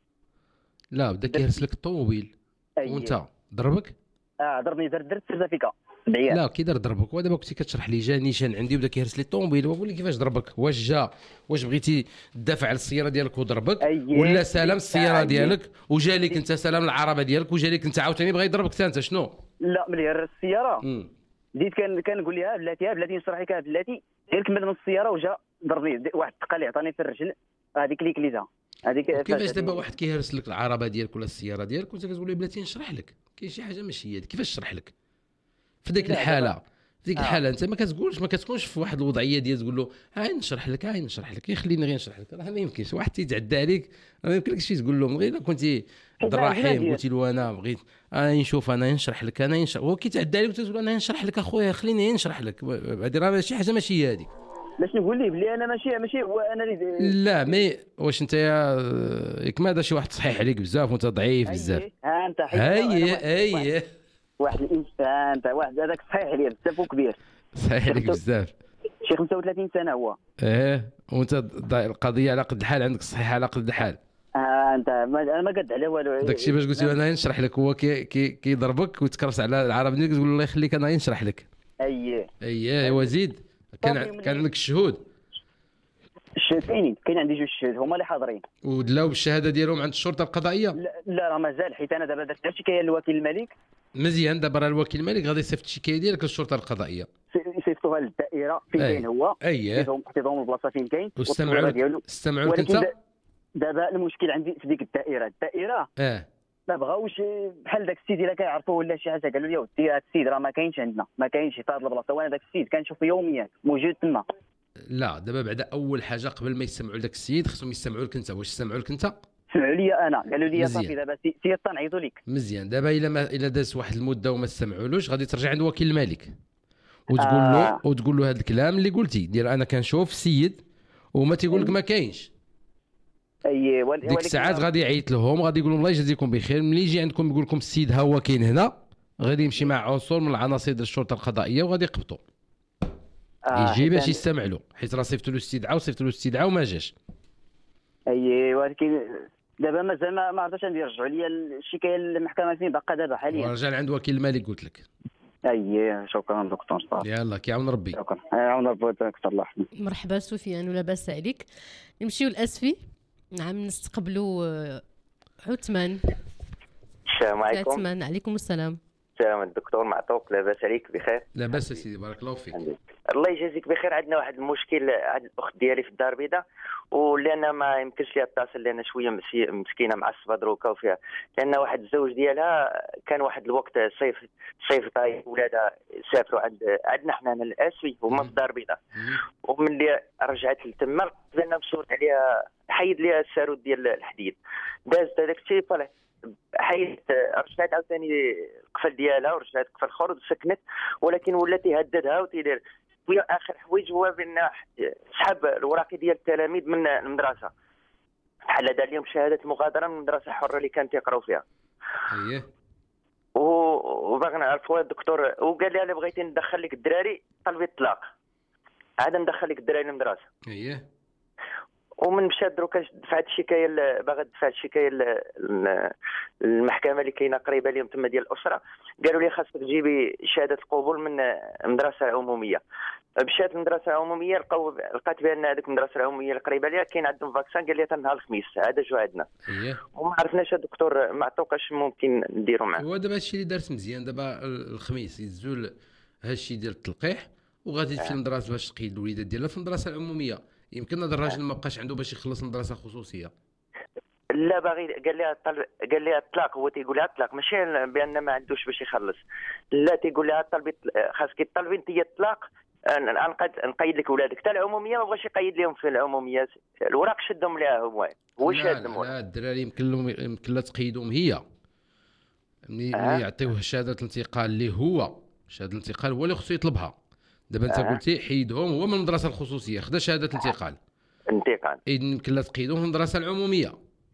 لا بدا كيهرس لك الطوموبيل. أيه. وانت ضربك؟ اه ضربني، درت درت سيرتيفيكا بعيال. لا كي دار ضربك؟ ودابا كنتي كتشرح لي جا نيشان عندي وبدا كيهرس لي الطوموبيل، وقول لي كيفاش ضربك؟ واش جا واش بغيتي تدافع على السياره ديالك وضربك؟ أيه. ولا سلام السياره ديالك وجا لك انت سلام العربه ديالك وجا لك انت عاوتاني بغا يضربك حتى انت؟ شنو؟ لا ملي هرس السياره بديت كان كنقول لها بلاتي ها بلاتي نشرح لك بلاتي، غير كمل من السياره وجا ضربني واحد الثقه عطاني في الرجل، هذيك اللي كليتها هذيك. كيفاش دابا واحد كيهرس لك العربه ديالك ولا السياره ديالك وانت كتقول لي بلاتي نشرح لك؟ كاين شي حاجه ماشي هي، كيفاش نشرح لك في ديك الحاله؟ في ديك الحاله انت ما كتقولش، ما كتكونش في واحد الوضعيه ديال تقول له هاي نشرح لك هاي نشرح لك، يخليني غير نشرح لك. راه ما يمكنش واحد تيتعدى عليك، ما يمكنلكش تقول له غير كنتي عبد الرحيم قلتي له انا بغيت انا نشوف انا نشرح لك انا نشرح، هو كيتعدى عليك وتقول انا نشرح لك اخويا خليني نشرح لك. هذه راه ماشي حاجه ماشي هي هذه. باش نقول ليه بلي انا ماشي ماشي هو انا اللي لا مي واش انت ياك ما دا شي واحد صحيح عليك بزاف وانت ضعيف بزاف. ها انت هي هي واحد الانسان انت واحد هذاك صحيح عليه بزاف وكبير، صحيح عليك بزاف، شي خمسة وثلاثين سنه هو. ايه وانت القضيه على قد الحال، عندك الصحيحه على قد الحال. اه انت ما انا ما قد على والو. داكشي باش قلت له انا نشرح لك، هو كي كيضربك كي وتكرس على العرب ديالك تقول الله يخليك انا نشرح لك. اييه اييه وزيد. كان كان عندك الشهود؟ الشهود كاين عندي جوج شهود هما اللي حاضرين. ودلاو بالشهاده ديالهم عند الشرطه القضائيه؟ لا لا راه مازال، حيت انا دابا درت شكايه للوكيل الملك. مزيان، دابا راه الوكيل الملك غادي يصيفط الشكايه ديالك للشرطه القضائيه. يصيفط صيفطوها للدائره فين كاين هو اييه حطيتهم البلاصه فين كاين واستمعوا ديالو استمعوا لك انت. دابا المشكل عندي في ديك الدائره الدائره اه ما بغاوش بحال داك السيد الا كيعرفوه ولا شي حاجه قالوا لي ودي هذا السيد راه ما كاينش عندنا ما كاينش حتى هاد البلاصه وانا داك السيد كنشوفه يوميا موجود تما. لا دابا بعدا اول حاجه قبل ما يسمعوا لك السيد خصهم يسمعوا لك انت. واش سمعوا لك انت؟ سمعوا لي انا قالوا لي صافي دابا سي تنعيطوا لك مزيان. دابا الا ما الا داز واحد المده وما سمعولوش غادي ترجع عند وكيل الملك وتقول له آه. وتقول له هذا الكلام اللي قلتي دير انا كنشوف السيد وما تيقول لك ما كاينش. اي ولكن ديك الساعات غادي يعيط لهم غادي يقول لهم الله يجازيكم بخير ملي يجي عندكم يقول لكم السيد ها هو كاين هنا غادي يمشي مع عنصر من العناصر ديال الشرطه القضائيه وغادي يقبطوا آه يجي باش يستمع له حيت راه صيفط له استدعاء وصيفط له استدعاء وما جاش. اي ولكن دابا مازال ما عرفتش غادي يرجعوا لي الشكايه للمحكمه فين باقا دابا حاليا. ورجع عند وكيل الملك قلت لك. اي شكرا دكتور صافي. يلا كيعاون ربي. شكرا يعاون ربي دكتور الله يحفظك. مرحبا سفيان ولا باس عليك. نمشيو لاسفي. نعم نستقبلوا عثمان. السلام عليكم. عثمان عليكم السلام. السلام الدكتور معطوق لاباس عليك بخير؟ لاباس سيدي بارك الله فيك. الله يجازيك بخير. عندنا واحد المشكل عند الاخت ديالي في الدار البيضاء ولان ما يمكنش ليها تتصل لان شويه مسكينه معصبه دروكا وفيها لان واحد الزوج ديالها كان واحد الوقت صيف صيف طايف ولادها سافروا عند عندنا حنا الاسوي هما في الدار البيضاء وملي رجعت لتما لقينا مصورت عليها حيد ليها السارود ديال الحديد دازت هذاك الشيء طلع حيد رجعت عاوتاني القفل ديالها ورجعت القفل اخر وسكنت ولكن ولات يهددها وتيدير ويا اخر حوايج هو بان سحب الوراقي ديال التلاميذ من المدرسه بحال دار لهم شهاده المغادره من المدرسه الحره اللي كانت يقراو فيها. اييه وباغي نعرف هو الدكتور وقال لي انا بغيتي ندخل لك الدراري طلبي الطلاق عاد ندخل لك الدراري للمدرسه. اييه ومن مشات دروكا دفعت الشكايه باغا دفعت الشكايه للمحكمه اللي كاينه قريبه لهم تما ديال الاسره قالوا لي خاصك تجيبي شهاده القبول من المدرسه العموميه. مشات المدرسه العموميه لقاو لقات بان هذيك المدرسه العموميه القريبه ليها كاين عندهم فاكسان قال لي حتى نهار الخميس عاد جو عندنا. اييه وما عرفناش الدكتور معطوق اش ممكن نديروا معاه. هو دابا هادشي اللي دارت مزيان دابا الخميس يدزوا هادشي ديال التلقيح وغادي تمشي للمدرسه باش تقيد الوليدات ديالها في المدرسه العموميه. يمكن هذا الراجل ما بقاش عنده باش يخلص مدرسه خصوصيه. لا باغي قال لها طلب قال لها الطلاق هو تيقول لها الطلاق ماشي بان ما عندوش باش يخلص لا تيقول لها طلبي خاصك تطلبي انت الطلاق نقيد نقيد لك ولادك حتى العموميه ما بغاش يقيد لهم في العموميه الوراق شدهم لها هو هو شادهم. لا الدراري يمكن لهم يمكن لا تقيدهم هي ملي أه؟ يعطيوه شهاده الانتقال اللي هو شهاده الانتقال هو اللي خصو يطلبها. دابا انت أه؟ قلتي حيدهم هو من المدرسه الخصوصيه خدا شهاده الانتقال انتقال يمكن لا تقيدهم في المدرسه العموميه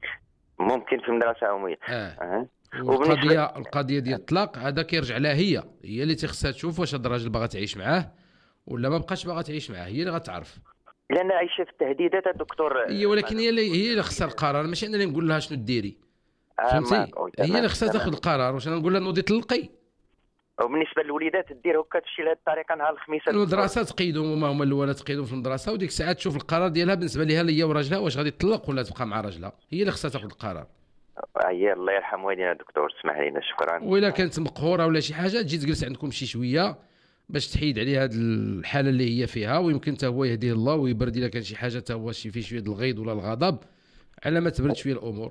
ممكن في المدرسه العموميه. اه, أه. والقضيه القضيه ديال الطلاق هذا كيرجع لها هي هي اللي تخصها تشوف واش هذا الراجل باغا تعيش معاه ولا ما بقاش باغا تعيش معاه هي اللي غتعرف لان عايشه في التهديدات الدكتور. هي ولكن هي اللي هي اللي خصها القرار ماشي انا اللي نقول لها شنو ديري. فهمتي آه هي اللي خصها تاخذ القرار واش انا نقول لها نوضي تلقي. وبالنسبه للوليدات دير هكا تمشي لهذه الطريقه نهار الخميس المدرسه تقيدهم هما هما الاولاد تقيدهم في المدرسه وديك الساعه تشوف القرار ديالها بالنسبه لها هي وراجلها واش غادي تطلق ولا تبقى مع راجلها هي اللي خصها تاخذ القرار. هي الله يرحم والدينا دكتور اسمح لينا شكرا. وإلا كانت مقهوره ولا شي حاجه تجي تجلس عندكم شي شويه باش تحيد عليها هذه الحاله اللي هي فيها ويمكن حتى هو يهديه الله ويبرد الا كان شي حاجه حتى هو شي فيه شويه الغيظ ولا الغضب على ما تبرد شويه الامور.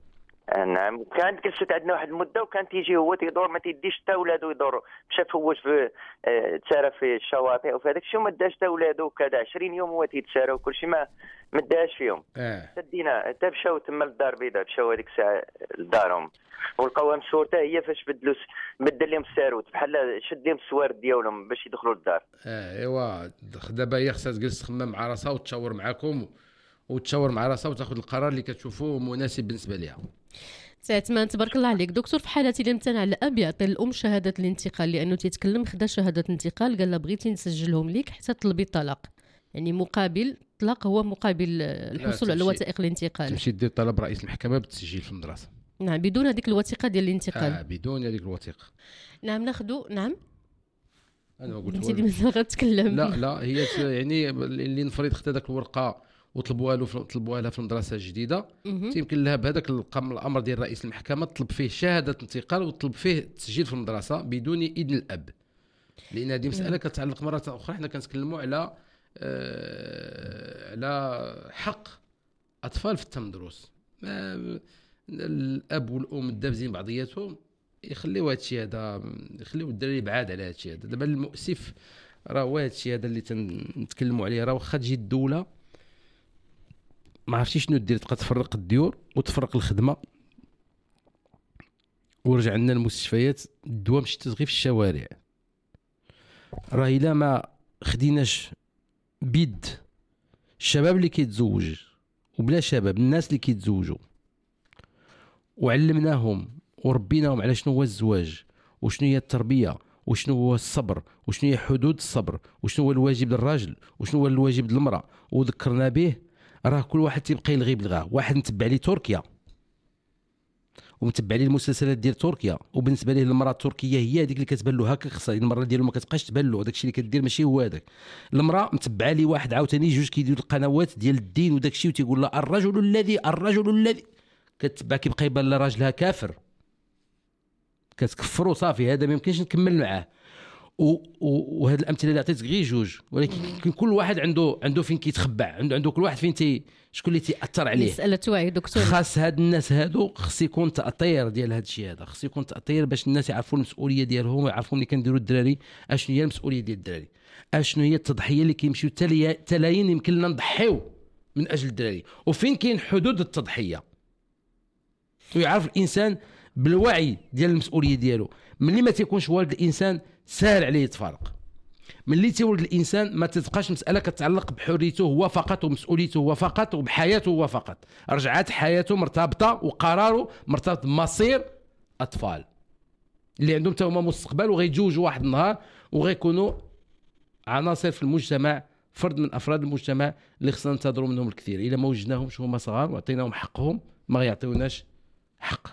نعم كانت جلست عندنا واحد المده وكانت يجي هو تيدور ما تيديش حتى ولادو يدوروا مشى تفوت في تسارى في الشواطئ وفي هذاك الشيء ما داش حتى ولادو كذا عشرين يوم هو تيتسارى وكل شيء ما ما داش فيهم. اه تدينا حتى مشاو تما للدار البيضاء مشاو هذيك الساعه لدارهم ولقاوها مسورته هي فاش بدلوا بدل لهم الساروت بحال شد لهم السوارد ديالهم باش يدخلوا للدار. اه ايوا دابا هي خصها تجلس تخمم مع راسها وتشاور معاكم وتشاور مع راسها وتاخذ القرار اللي كتشوفوه مناسب بالنسبه لها. سي عثمان تبارك الله عليك دكتور في حالة الا امتنع الاب يعطي الام شهاده الانتقال لانه تيتكلم خدا شهاده انتقال قال لها بغيتي نسجلهم ليك حتى طلبي الطلاق يعني مقابل الطلاق هو مقابل الحصول على وثائق الانتقال. تمشي دير طلب رئيس المحكمه بالتسجيل في المدرسه. نعم بدون هذيك الوثيقه ديال الانتقال. اه بدون هذيك الوثيقه. نعم ناخذوا نعم انا قلت انت اللي مازال غتكلم. لا لا هي يعني اللي نفرض خدا داك الورقه وطلبوها له طلبوها لها في المدرسه الجديده يمكن لها بهذاك الامر ديال رئيس المحكمه تطلب فيه شهاده انتقال وتطلب فيه التسجيل في المدرسه بدون اذن الاب لان هذه مساله كتعلق مره اخرى. حنا كنتكلموا على آه على حق اطفال في التمدرس. الاب والام دابزين بعضياتهم يخليو هذا الشيء هذا، يخليو الدراري بعاد على هذا الشيء هذا. دابا المؤسف راه هو هذا الشيء هذا اللي تنتكلموا عليه. راه واخا تجي الدوله ما عرفتيش شنو دير، تبقى تفرق الديور وتفرق الخدمه، ورجع لنا المستشفيات الدواء مشات غير في الشوارع. راه الا ما خديناش بيد الشباب اللي كيتزوج وبلا شباب الناس اللي كيتزوجوا وعلمناهم وربيناهم على شنو هو الزواج وشنو هي التربيه وشنو هو الصبر وشنو هي حدود الصبر وشنو هو الواجب للراجل وشنو هو الواجب للمراه وذكرنا به، راه كل واحد تيبقى يلغي بلغاه. واحد متبع لي تركيا ومتبع لي المسلسلات ديال تركيا، وبالنسبه ليه المراه التركيه هي هذيك اللي كتبان له هكا خصها، المراه ديالو ما كتبقاش تبان له، داكشي اللي كدير ماشي هو هذاك. المراه متبعه لي واحد عاوتاني جوج كيديروا القنوات ديال الدين وداكشي وتيقول لها الرجل الذي الرجل الذي كتبع كيبقى يبان لها راجلها كافر، كتكفروا صافي. هذا ما يمكنش نكمل معاه. وهاد الامثله اللي عطيتك غير جوج، ولكن كل واحد عنده عنده فين كيتخبع، عنده عنده كل واحد فين تي شكون اللي تاثر عليه. مساله وعي دكتور. خاص هاد الناس هادو خص يكون تاطير ديال هاد الشيء هذا، خص يكون تاطير باش الناس يعرفوا المسؤوليه ديالهم ويعرفوا ملي كنديروا الدراري اشنو هي المسؤوليه ديال الدراري، اشنو هي التضحيه اللي كيمشيو تلاين يمكن لنا نضحيو من اجل الدراري، وفين كاين حدود التضحيه. ويعرف الانسان بالوعي ديال المسؤوليه ديالو. ملي ما تيكونش والد الانسان سهل عليه يتفارق. ملي تيولد الانسان ما تبقاش مساله كتعلق بحريته هو فقط ومسؤوليته هو فقط وبحياته هو فقط، رجعت حياته مرتبطه وقراره مرتبط بمصير اطفال اللي عندهم حتى هما مستقبل وغيتزوجوا واحد النهار وغيكونوا عناصر في المجتمع، فرد من افراد المجتمع اللي خصنا ننتظروا منهم الكثير. الا ما وجدناهمش هما صغار وعطيناهم حقهم ما غيعطيوناش حق.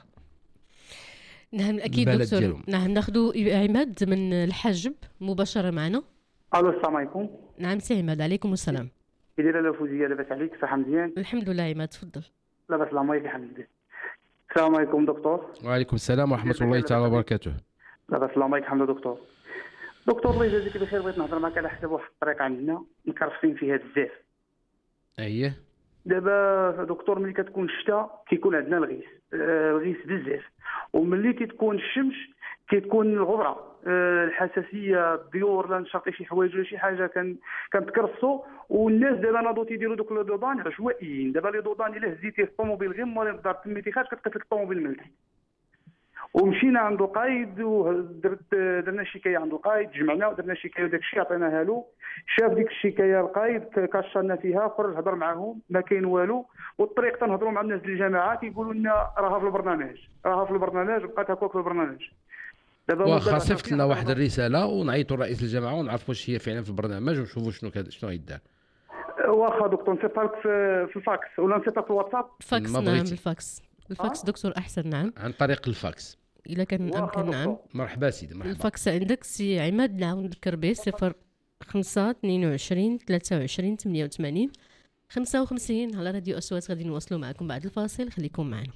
نعم اكيد دكتور. ديالهم. نعم ناخذ عماد من الحاجب مباشره معنا. الو السلام عليكم. نعم سي عماد. عليكم السلام. كي دايره الفوزيه؟ لاباس عليك؟ صحه مزيان؟ الحمد لله عماد تفضل. لاباس الله يليح حمدك. السلام عليكم دكتور. وعليكم السلام ورحمه الله تعالى وبركاته. لاباس الله يليح حمد دكتور. دكتور الله يجازيك بخير، بغيت نهضر معك على حساب واحد الطريقه عندنا مكرفين فيها بزاف. اييه دابا دكتور ملي كتكون الشتاء كيكون عندنا الغيث آه الغيث بزاف، وملي كتكون الشمس كتكون الغبره آه الحساسيه الديور لا نشرطي شي حوايج ولا شي حاجه كان كنتكرسوا. والناس دابا ناضوا تيديروا دوك لي دودان عشوائيين. دابا لي دودان الا هزيتيه في الطوموبيل غير موري الدار تميتي خاش كتقتل لك الطوموبيل من تحت. ومشينا عند القايد ودرت درنا شكايه عند القايد، جمعنا ودرنا شكايه وداك الشيء عطيناها له، شاف ديك الشكايه القايد كاشرنا فيها، خرج هضر معاهم ما كاين والو. والطريق تنهضروا مع الناس ديال الجامعات يقولوا لنا راها في البرنامج راها في البرنامج بقات هكاك في البرنامج. دابا واخا صيفط لنا واحد الرساله ونعيطوا لرئيس الجامعه ونعرفوا واش هي فعلا في البرنامج ونشوفوا شنو شنو غيدار. واخا دكتور نصيفط لك في الفاكس ولا نصيفط لك في الواتساب؟ فاكس نعم الفاكس الفاكس دكتور احسن. نعم عن طريق الفاكس إلا كان أمكن. نعم مرحبا سيدي. مرحبا. الفاكس عندك سي عماد نعاود نذكر به صفر خمسة اثنين وعشرين ثلاثة وعشرين ثمانية وثمانين خمسة وخمسين على راديو أصوات. غادي نواصلوا معكم بعد الفاصل، خليكم معنا.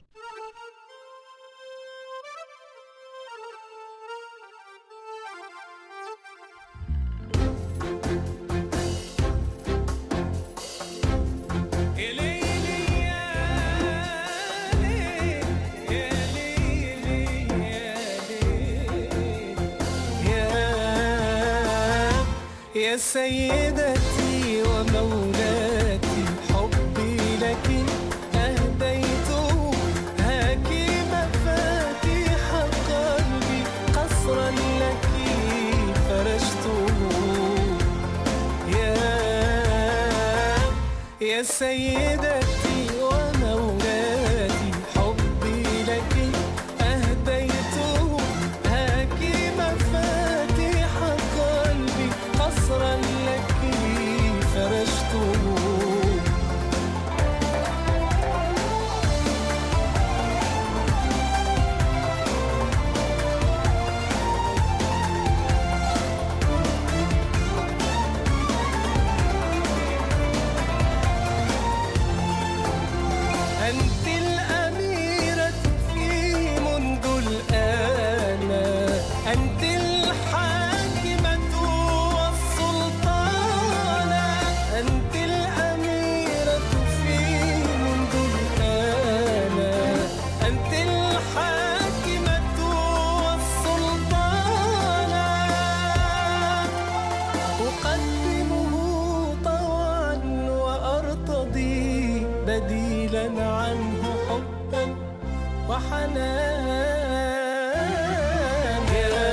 يا سيدتي ومولاتي حبي لك أهديته، هاك مفاتيح قلبي قصرا لك فرشته. يا يا سيدتي ومولاتي حبي لك أهديته، هاك مفاتيح قلبي قصرا لك فرشته. وحنان يا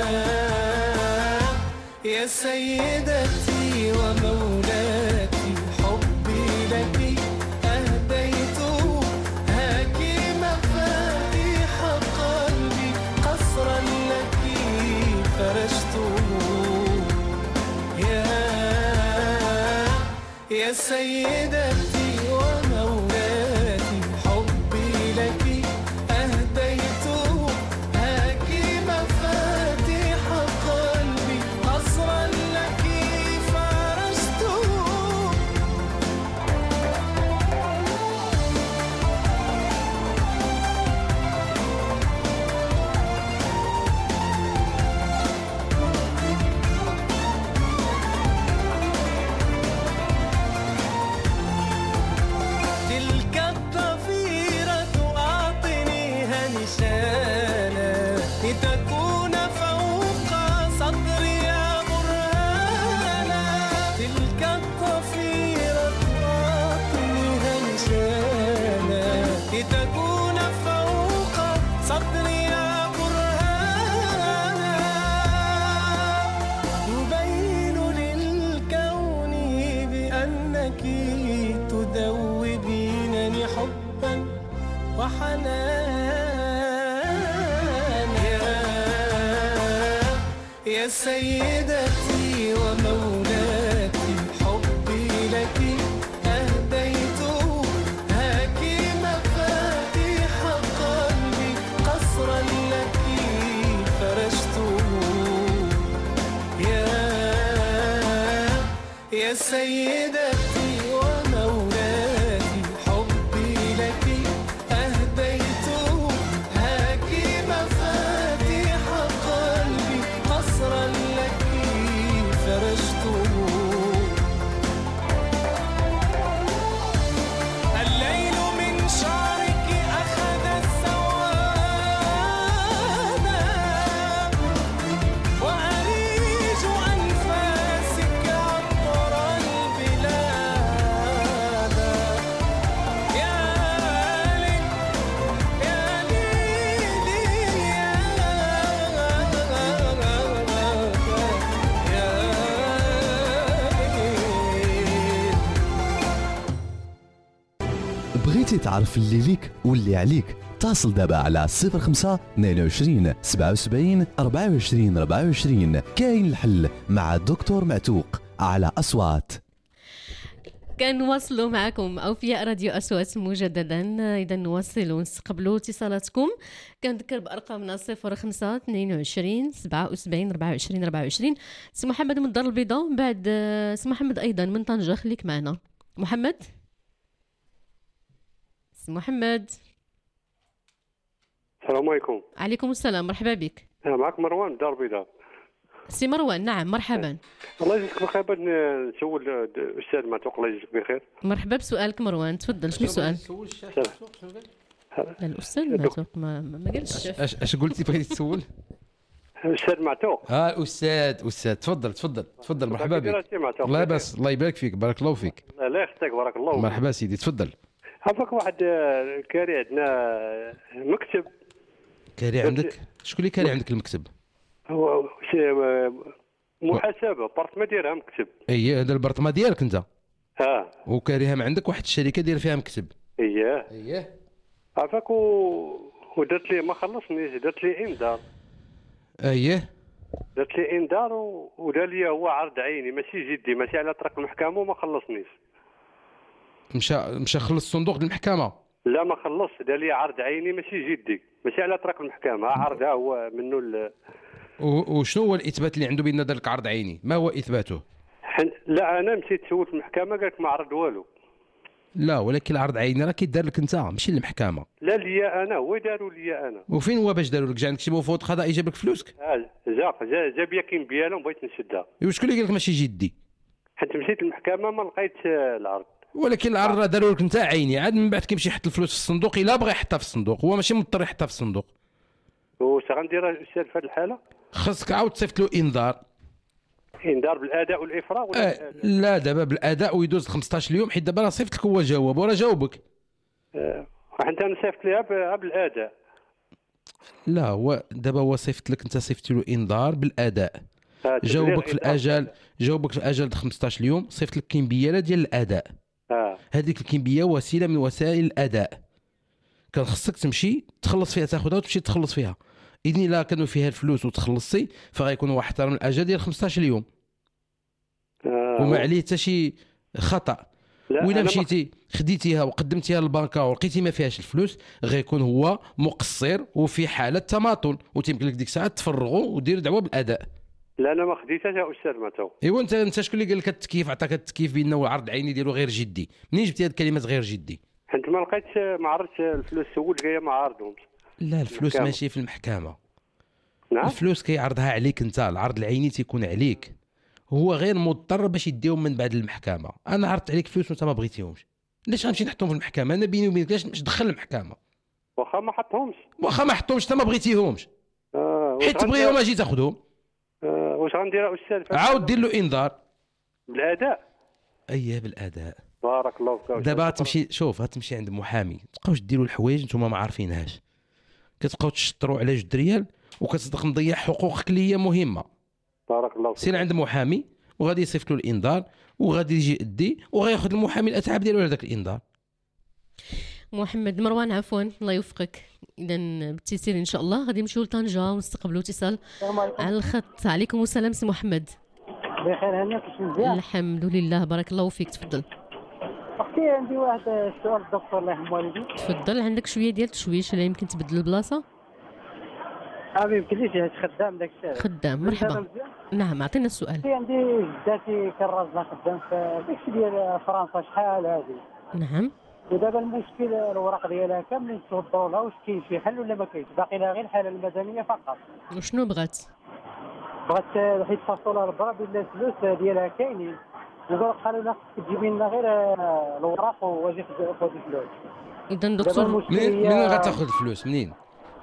يا سيدتي ومولاتي حبي لك أهديته هاك مفاتيح قلبي قصرا لك فرشته يا يا سيدتي ومولاتي حبي لك أهديته هاك مفاتيح قلبي قصرا لك فرشته تلك الضفيرة أعطنيها نشانا لتكون فوق صدري برهانا تلك الضفيرة أعطنيها نشانا لتكون فوق صدري برهانا تبين للكون بأنك تذوبينني حبا وحنان يا يا سيدتي ومولاتي حبي لك أهديته هاك مفاتيح قلبي قصرا لك فرشته يا يا سيدتي ومولاتي حبي لك أهديته هاك مفاتيح قلبي قصرا لك فرشته الليل من شعرك أخذ السواد وأريج أنفاسك عطر البلاد يا ليل يا ليل يا ليل بغيتي تعرف اللي ليك واللي عليك اتصل دابا على صفر خمسة اثنين وعشرين سبعة وسبعين أربعة وعشرين أربعة وعشرين. كاين الحل مع الدكتور معتوق على أصوات. كنواصلوا معكم أوفياء راديو أصوات مجددا. إذا نواصلوا نستقبلوا اتصالاتكم. كنذكر بأرقامنا صفر خمسة اثنين وعشرين سبعة وسبعين أربعة وعشرين أربعة وعشرين. سي محمد من الدار البيضاء، بعد سي محمد أيضا من طنجة. خليك معنا محمد. سي محمد. السلام عليكم. عليكم السلام، مرحبا بك. معك مروان من الدار البيضاء. سي مروان، نعم مرحبا. الله يجزيك بخير. بغيت نسول الاستاذ معتوق الله يجزيك بخير. مرحبا بسؤالك مروان، تفضل. شنو السؤال؟ لا الأستاذ معتوق ما ما قالش. اش اش قلتي بغيتي تسول؟ الاستاذ معتوق. اه الاستاذ استاذ تفضل تفضل تفضل. مرحبا بك. الله يبارك الله يبارك فيك، بارك الله فيك. الله يخطيك، بارك الله. مرحبا سيدي تفضل. عفاك واحد كاري عندنا مكتب. كاري عندك؟ شكون اللي كاري عندك المكتب؟ هو محاسبه بارتما ديالها مكتب. اييه هذا البرطمه ديالك انت. اه وكاريها من عندك واحد الشركه داير فيها مكتب. اييه اييه عفاك و... ودرت لي ما خلصنيش، درت لي انذار. اييه درت لي انذار و... ودار لي هو عرض عيني ماشي جدي، ماشي على طريق المحكمه وما خلصنيش. مشى مشى خلص صندوق المحكمه. لا ما خلص، دار لي عرض عيني ماشي جدي، ماشي على طريق المحكمه. عرض هو منه ال... وشنو هو الاثبات اللي عنده بان دار لك عرض عيني؟ ما هو اثباته؟ لا انا مشيت سولت في المحكمه قالك ما عرض والو. لا ولكن العرض عيني راه كيدار لك انت ماشي المحكمه. لا ليا انا، هو داروا ليا انا. وفين هو باش داروا لك؟ جا عندك شي مفوض قضائي جاب لك فلوسك؟ اه جا جا جاب لي كاين بيالهم بغيت نشدها. وشكون اللي قال لك ماشي جدي؟ حيت مشيت للمحكمه ما لقيت العرض. ولكن العرض راه داروا لك انت عيني، عاد من بعد كيمشي يحط الفلوس في الصندوق. الا بغى يحطها في الصندوق هو ماشي مضطر يحطها في الصندوق. واش غندير الاستاذ في هذه الحاله؟ خاصك عاود تصيفط له انذار. انذار بالاداء والافراغ ولا آه لا دابا بالاداء ويدوز خمسطاش يوم، حيت دابا راه صيفط لك هو جاوب وراه جاوبك. آه حيت انا صيفط ليها بالاداء لا هو دابا هو صيفط لك، انت صيفط له انذار بالاداء، آه، تبليغ جاوبك في إطلاق. الاجل جاوبك في الاجل د خمسطاش يوم، صيفط لك كيمبياله ديال الاداء. اه هذيك الكيمبيه وسيله من وسائل الاداء، كان خصك تمشي تخلص فيها، تاخذها وتمشي تخلص فيها. اذن الا كانوا فيها الفلوس وتخلصي فغيكون واحد احترام الاجل ديال خمسطاش يوم، آه وما عليه حتى شي خطا. لا، وإلا أنا ما- مشيتي خديتيها وقدمتيها للبنكه ولقيتي ما فيهاش الفلوس، غيكون هو مقصر وفي حاله تماطل، وتيمكن لك ديك الساعه تفرغوا ودير دعوه بالاداء. لا انا ما خديتهاش يا استاذ ما تو. ايوا انت انت شكون اللي قال لك التكييف عطاك التكييف بانه عرض عيني ديالو غير جدي؟ منين جبتي هاد الكلمات غير جدي؟ حيت ما لقيتش، ما عرفتش الفلوس سولت جايه ما عارضهمش. لا الفلوس المحكمة. ماشي في المحكمه. نعم. الفلوس كيعرضها عليك انت، العرض العيني تيكون عليك، هو غير مضطر باش يديهم من بعد المحكمه. انا عرضت عليك فلوس وانت ما بغيتيهمش، علاش غنمشي نحطهم في المحكمه؟ انا بيني وبينك علاش نمشي ندخل المحكمه؟ واخا ما حطهمش. واخا ما حطهمش انت ما بغيتيهمش، اه واش حيت غندير- تبغيهم اجي تاخذهم. آه واش غندير يا استاذ؟ عاود دير له انذار بالاداء. اييه بالاداء. بارك الله فيك. دابا غتمشي شوف، غتمشي عند محامي، تبقاوش ديروا الحوايج نتوما ما عارفينهاش، كتبقاو تشطروا على جوج ريال وكتصدق مضيع حقوقك اللي هي مهمه. بارك الله فيك. سير عند محامي وغادي يصيفط له الانذار وغادي يجي يدي وغياخذ المحامي الاتعاب ديالو على ذاك الانذار. محمد مروان عفوا الله يوفقك. اذا بالتيسير ان شاء الله غادي نمشيو لطنجه ونستقبلوا اتصال على الخط. عليكم السلام سي محمد. بخير هناك كيفاش مزيان؟ الحمد لله بارك الله فيك. تفضل اختي عندي واحد السؤال الدكتور الله يرحم والديك. تفضل. عندك شويه ديال التشويش ولا يمكن تبدل البلاصه؟ اه ما يمكنليش حيت خدام داك الشيء. خدام مرحبا. نعم اعطينا السؤال. اختي عندي جداتي كان راجلها خدام في داك الشيء ديال فرنسا شحال هذه. نعم. ودابا المشكل الوراق ديالها كاملين تصدروا لها، واش كاين شي حل ولا ما كاينش؟ باقي لها غير الحاله المدنيه فقط. وشنو بغات؟ بغات حيت فصلوا البرا بلا الفلوس ديالها كاينين، وقالوا قالوا لها خصك تجيبي لنا غير الوراق واجي خذي الفلوس. اذا دكتور منين منين غتاخذ الفلوس منين؟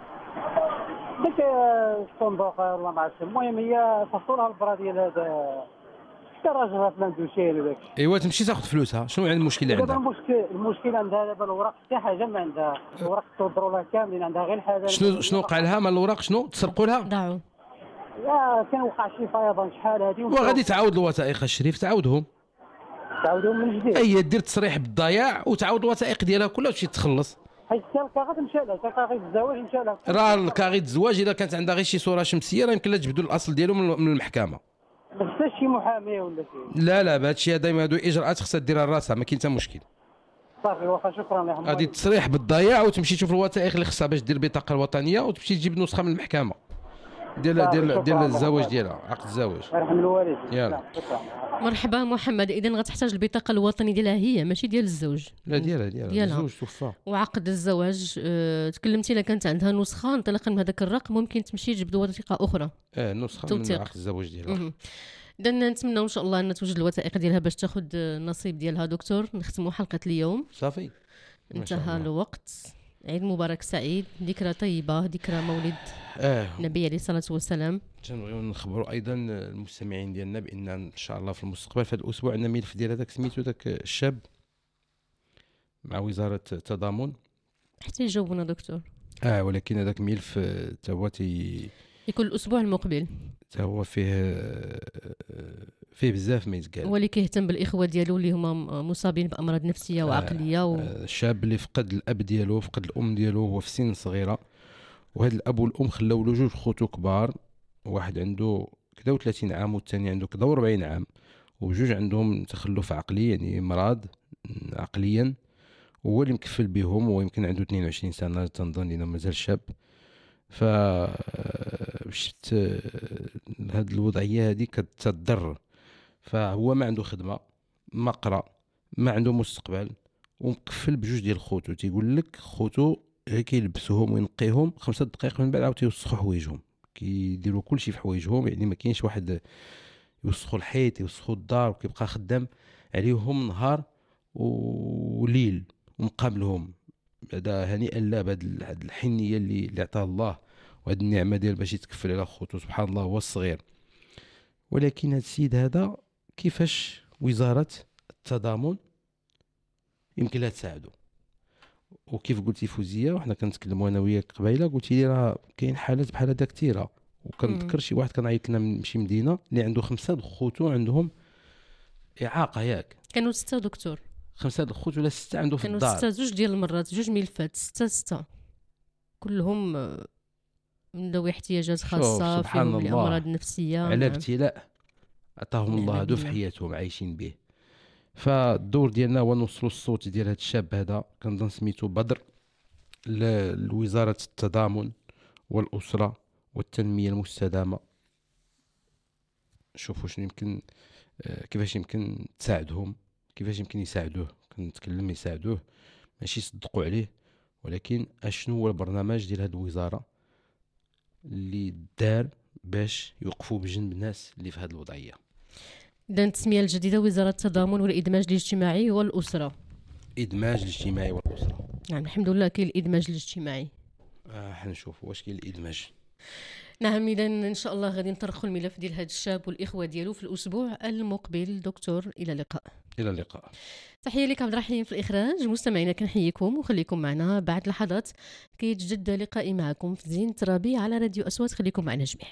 داك الصندوق والله ما عرفتش. المهم هي فصلوا البرا ديال هذا حتى راجلها في لاندوشيل وداك الشيء. ايوا تمشي تاخذ فلوسها، شنو يعني المشكل دابا عندها؟ المشكل المشكل عندها دابا الوراق حتى حاجه ما عندها، الوراق تصدروا لها كاملين، عندها غير الحاجه. شنو شنو وقع لها مال الوراق؟ شنو تسرقوا لها؟ ضاعوا. لا كان وقع شي فيضان شحال هذه وغادي تعاود الوثائق الشريف تعاودهم. تعاودهم من جديد. اي دير تصريح بالضياع وتعاود الوثائق ديالها كلها وتمشي تخلص. حيت حتى الكاغيط مشى لها، حتى الكاغيط الزواج مشى لها. راه الكاغيط الزواج الا كانت عندها غير شي صوره شمسيه راه يمكن لها تجبدوا الاصل ديالو من من المحكمه. ما خصهاش شي محامي ولا شي. لا لا بهذا الشيء هذا هادو اجراءات خصها ديرها راسها، ما كاين حتى مشكل. صافي واخا شكرا يا حمد. غادي تصريح بالضياع وتمشي تشوف الوثائق اللي خصها باش دير البطاقه الوطنيه وتمشي تجيب نسخه من المحكمه ديال ديال ديال الزواج ديالها، عقد الزواج. يرحم الوالد. يلا مرحبا محمد. اذا غتحتاج البطاقه الوطنيه ديالها هي ماشي ديال الزوج. لا ديالها ديالها الزوج توفى. وعقد الزواج أه تكلمتي الا كانت عندها نسخه انطلاقا من هذاك الرقم ممكن تمشي تجبد وثيقه اخرى. اه نسخه من عقد الزواج ديالها. اذا نتمنوا ان شاء الله ان توجد الوثائق ديالها باش تاخذ النصيب ديالها. دكتور نختموا حلقه اليوم. صافي انتهى الوقت. عيد مبارك سعيد، ذكرى طيبه، ذكرى مولد اه النبي عليه الصلاه والسلام. تنبغيو نخبروا ايضا المستمعين ديالنا بان ان شاء الله في المستقبل في هذا الاسبوع عندنا ملف ديال هذاك سميتو ذاك الشاب مع وزاره التضامن حتى يجاوبونا دكتور. اه ولكن هذاك الملف حتى هو تي يكون الاسبوع المقبل، حتى هو فيه فيه بزاف ما يتقال. هو اللي كيهتم بالاخوه ديالو اللي هما مصابين بامراض نفسيه وعقليه و... الشاب اللي فقد الاب ديالو فقد الام ديالو وهو في سن صغيره، وهذا الاب والام خلاو له جوج خوتو كبار، واحد عنده كدا وثلاثين عام والثاني عنده كدا وأربعين عام، وجوج عندهم تخلف عقلي يعني مرض عقليا، وهو اللي مكفل بهم، هو يمكن عنده اثنين وعشرين سنه تنظن انه مازال شاب. ف شفت هاد الوضعيه هذه كتضر، فهو ما عنده خدمه، ما قرا، ما عنده مستقبل، ومكفل بجوج ديال خوتو. تيقول لك خوتو كيلبسوهم وينقيهم خمسة دقائق من بعد عاود تيوسخوا حوايجهم، كيديروا كلشي في حوايجهم، يعني ما كاينش واحد يوسخوا الحيط يوسخوا الدار، وكيبقى خدام عليهم نهار وليل ومقابلهم. هذا هنيئا له بهذه الحنيه اللي اللي عطاه الله، وهذه النعمه ديال باش يتكفل على خوتو، سبحان الله هو الصغير. ولكن هذا السيد هذا كيفاش وزاره التضامن يمكن لها تساعده؟ وكيف قلتي فوزيه وحنا كنتكلموا انا وياك قبيله قلتي لي راه كاين حالات بحال هذا كثيره. وكنذكر شي واحد كان عيط لنا من شي مدينه اللي عنده خمسه د خوتو عندهم اعاقه ياك كانوا ستة دكتور خمسه د الخوت ولا سته عنده في كانوا الدار ستة زوج ديال المرات جوج ملفات ستة ستة كلهم من ذوي احتياجات خاصه فيهم الامراض النفسيه على ابتلاء عطاهم الله هادو في حياتهم عايشين به. فالدور ديالنا هو نوصلوا الصوت ديال هذا الشاب هذا كنظن سميتو بدر لوزاره التضامن والاسره والتنميه المستدامه. شوفوا شنو يمكن كيفاش يمكن تساعدهم كيفاش يمكن يساعدوه. كنتكلم يساعدوه ماشي يصدقوا عليه ولكن اشنو هو البرنامج ديال هذه الوزاره اللي دار باش يوقفوا بجنب الناس اللي في هذه الوضعيه. إذا التسميه الجديده وزاره التضامن والادماج الاجتماعي والاسره. ادماج الاجتماعي والاسره. نعم الحمد لله كاين الادماج الاجتماعي. اه حنشوفوا واش كاين الادماج. نعم اذا ان شاء الله غادي نطرقوا الملف ديال هذا الشاب والاخوه ديالو في الاسبوع المقبل. دكتور الى اللقاء. الى اللقاء. تحيه لك عبد الرحيم في الاخراج. مستمعينا كنحييكم وخليكم معنا بعد لحظات كيتجدد لقائي معكم في زين ترابي على راديو أصوات. خليكم معنا جميع.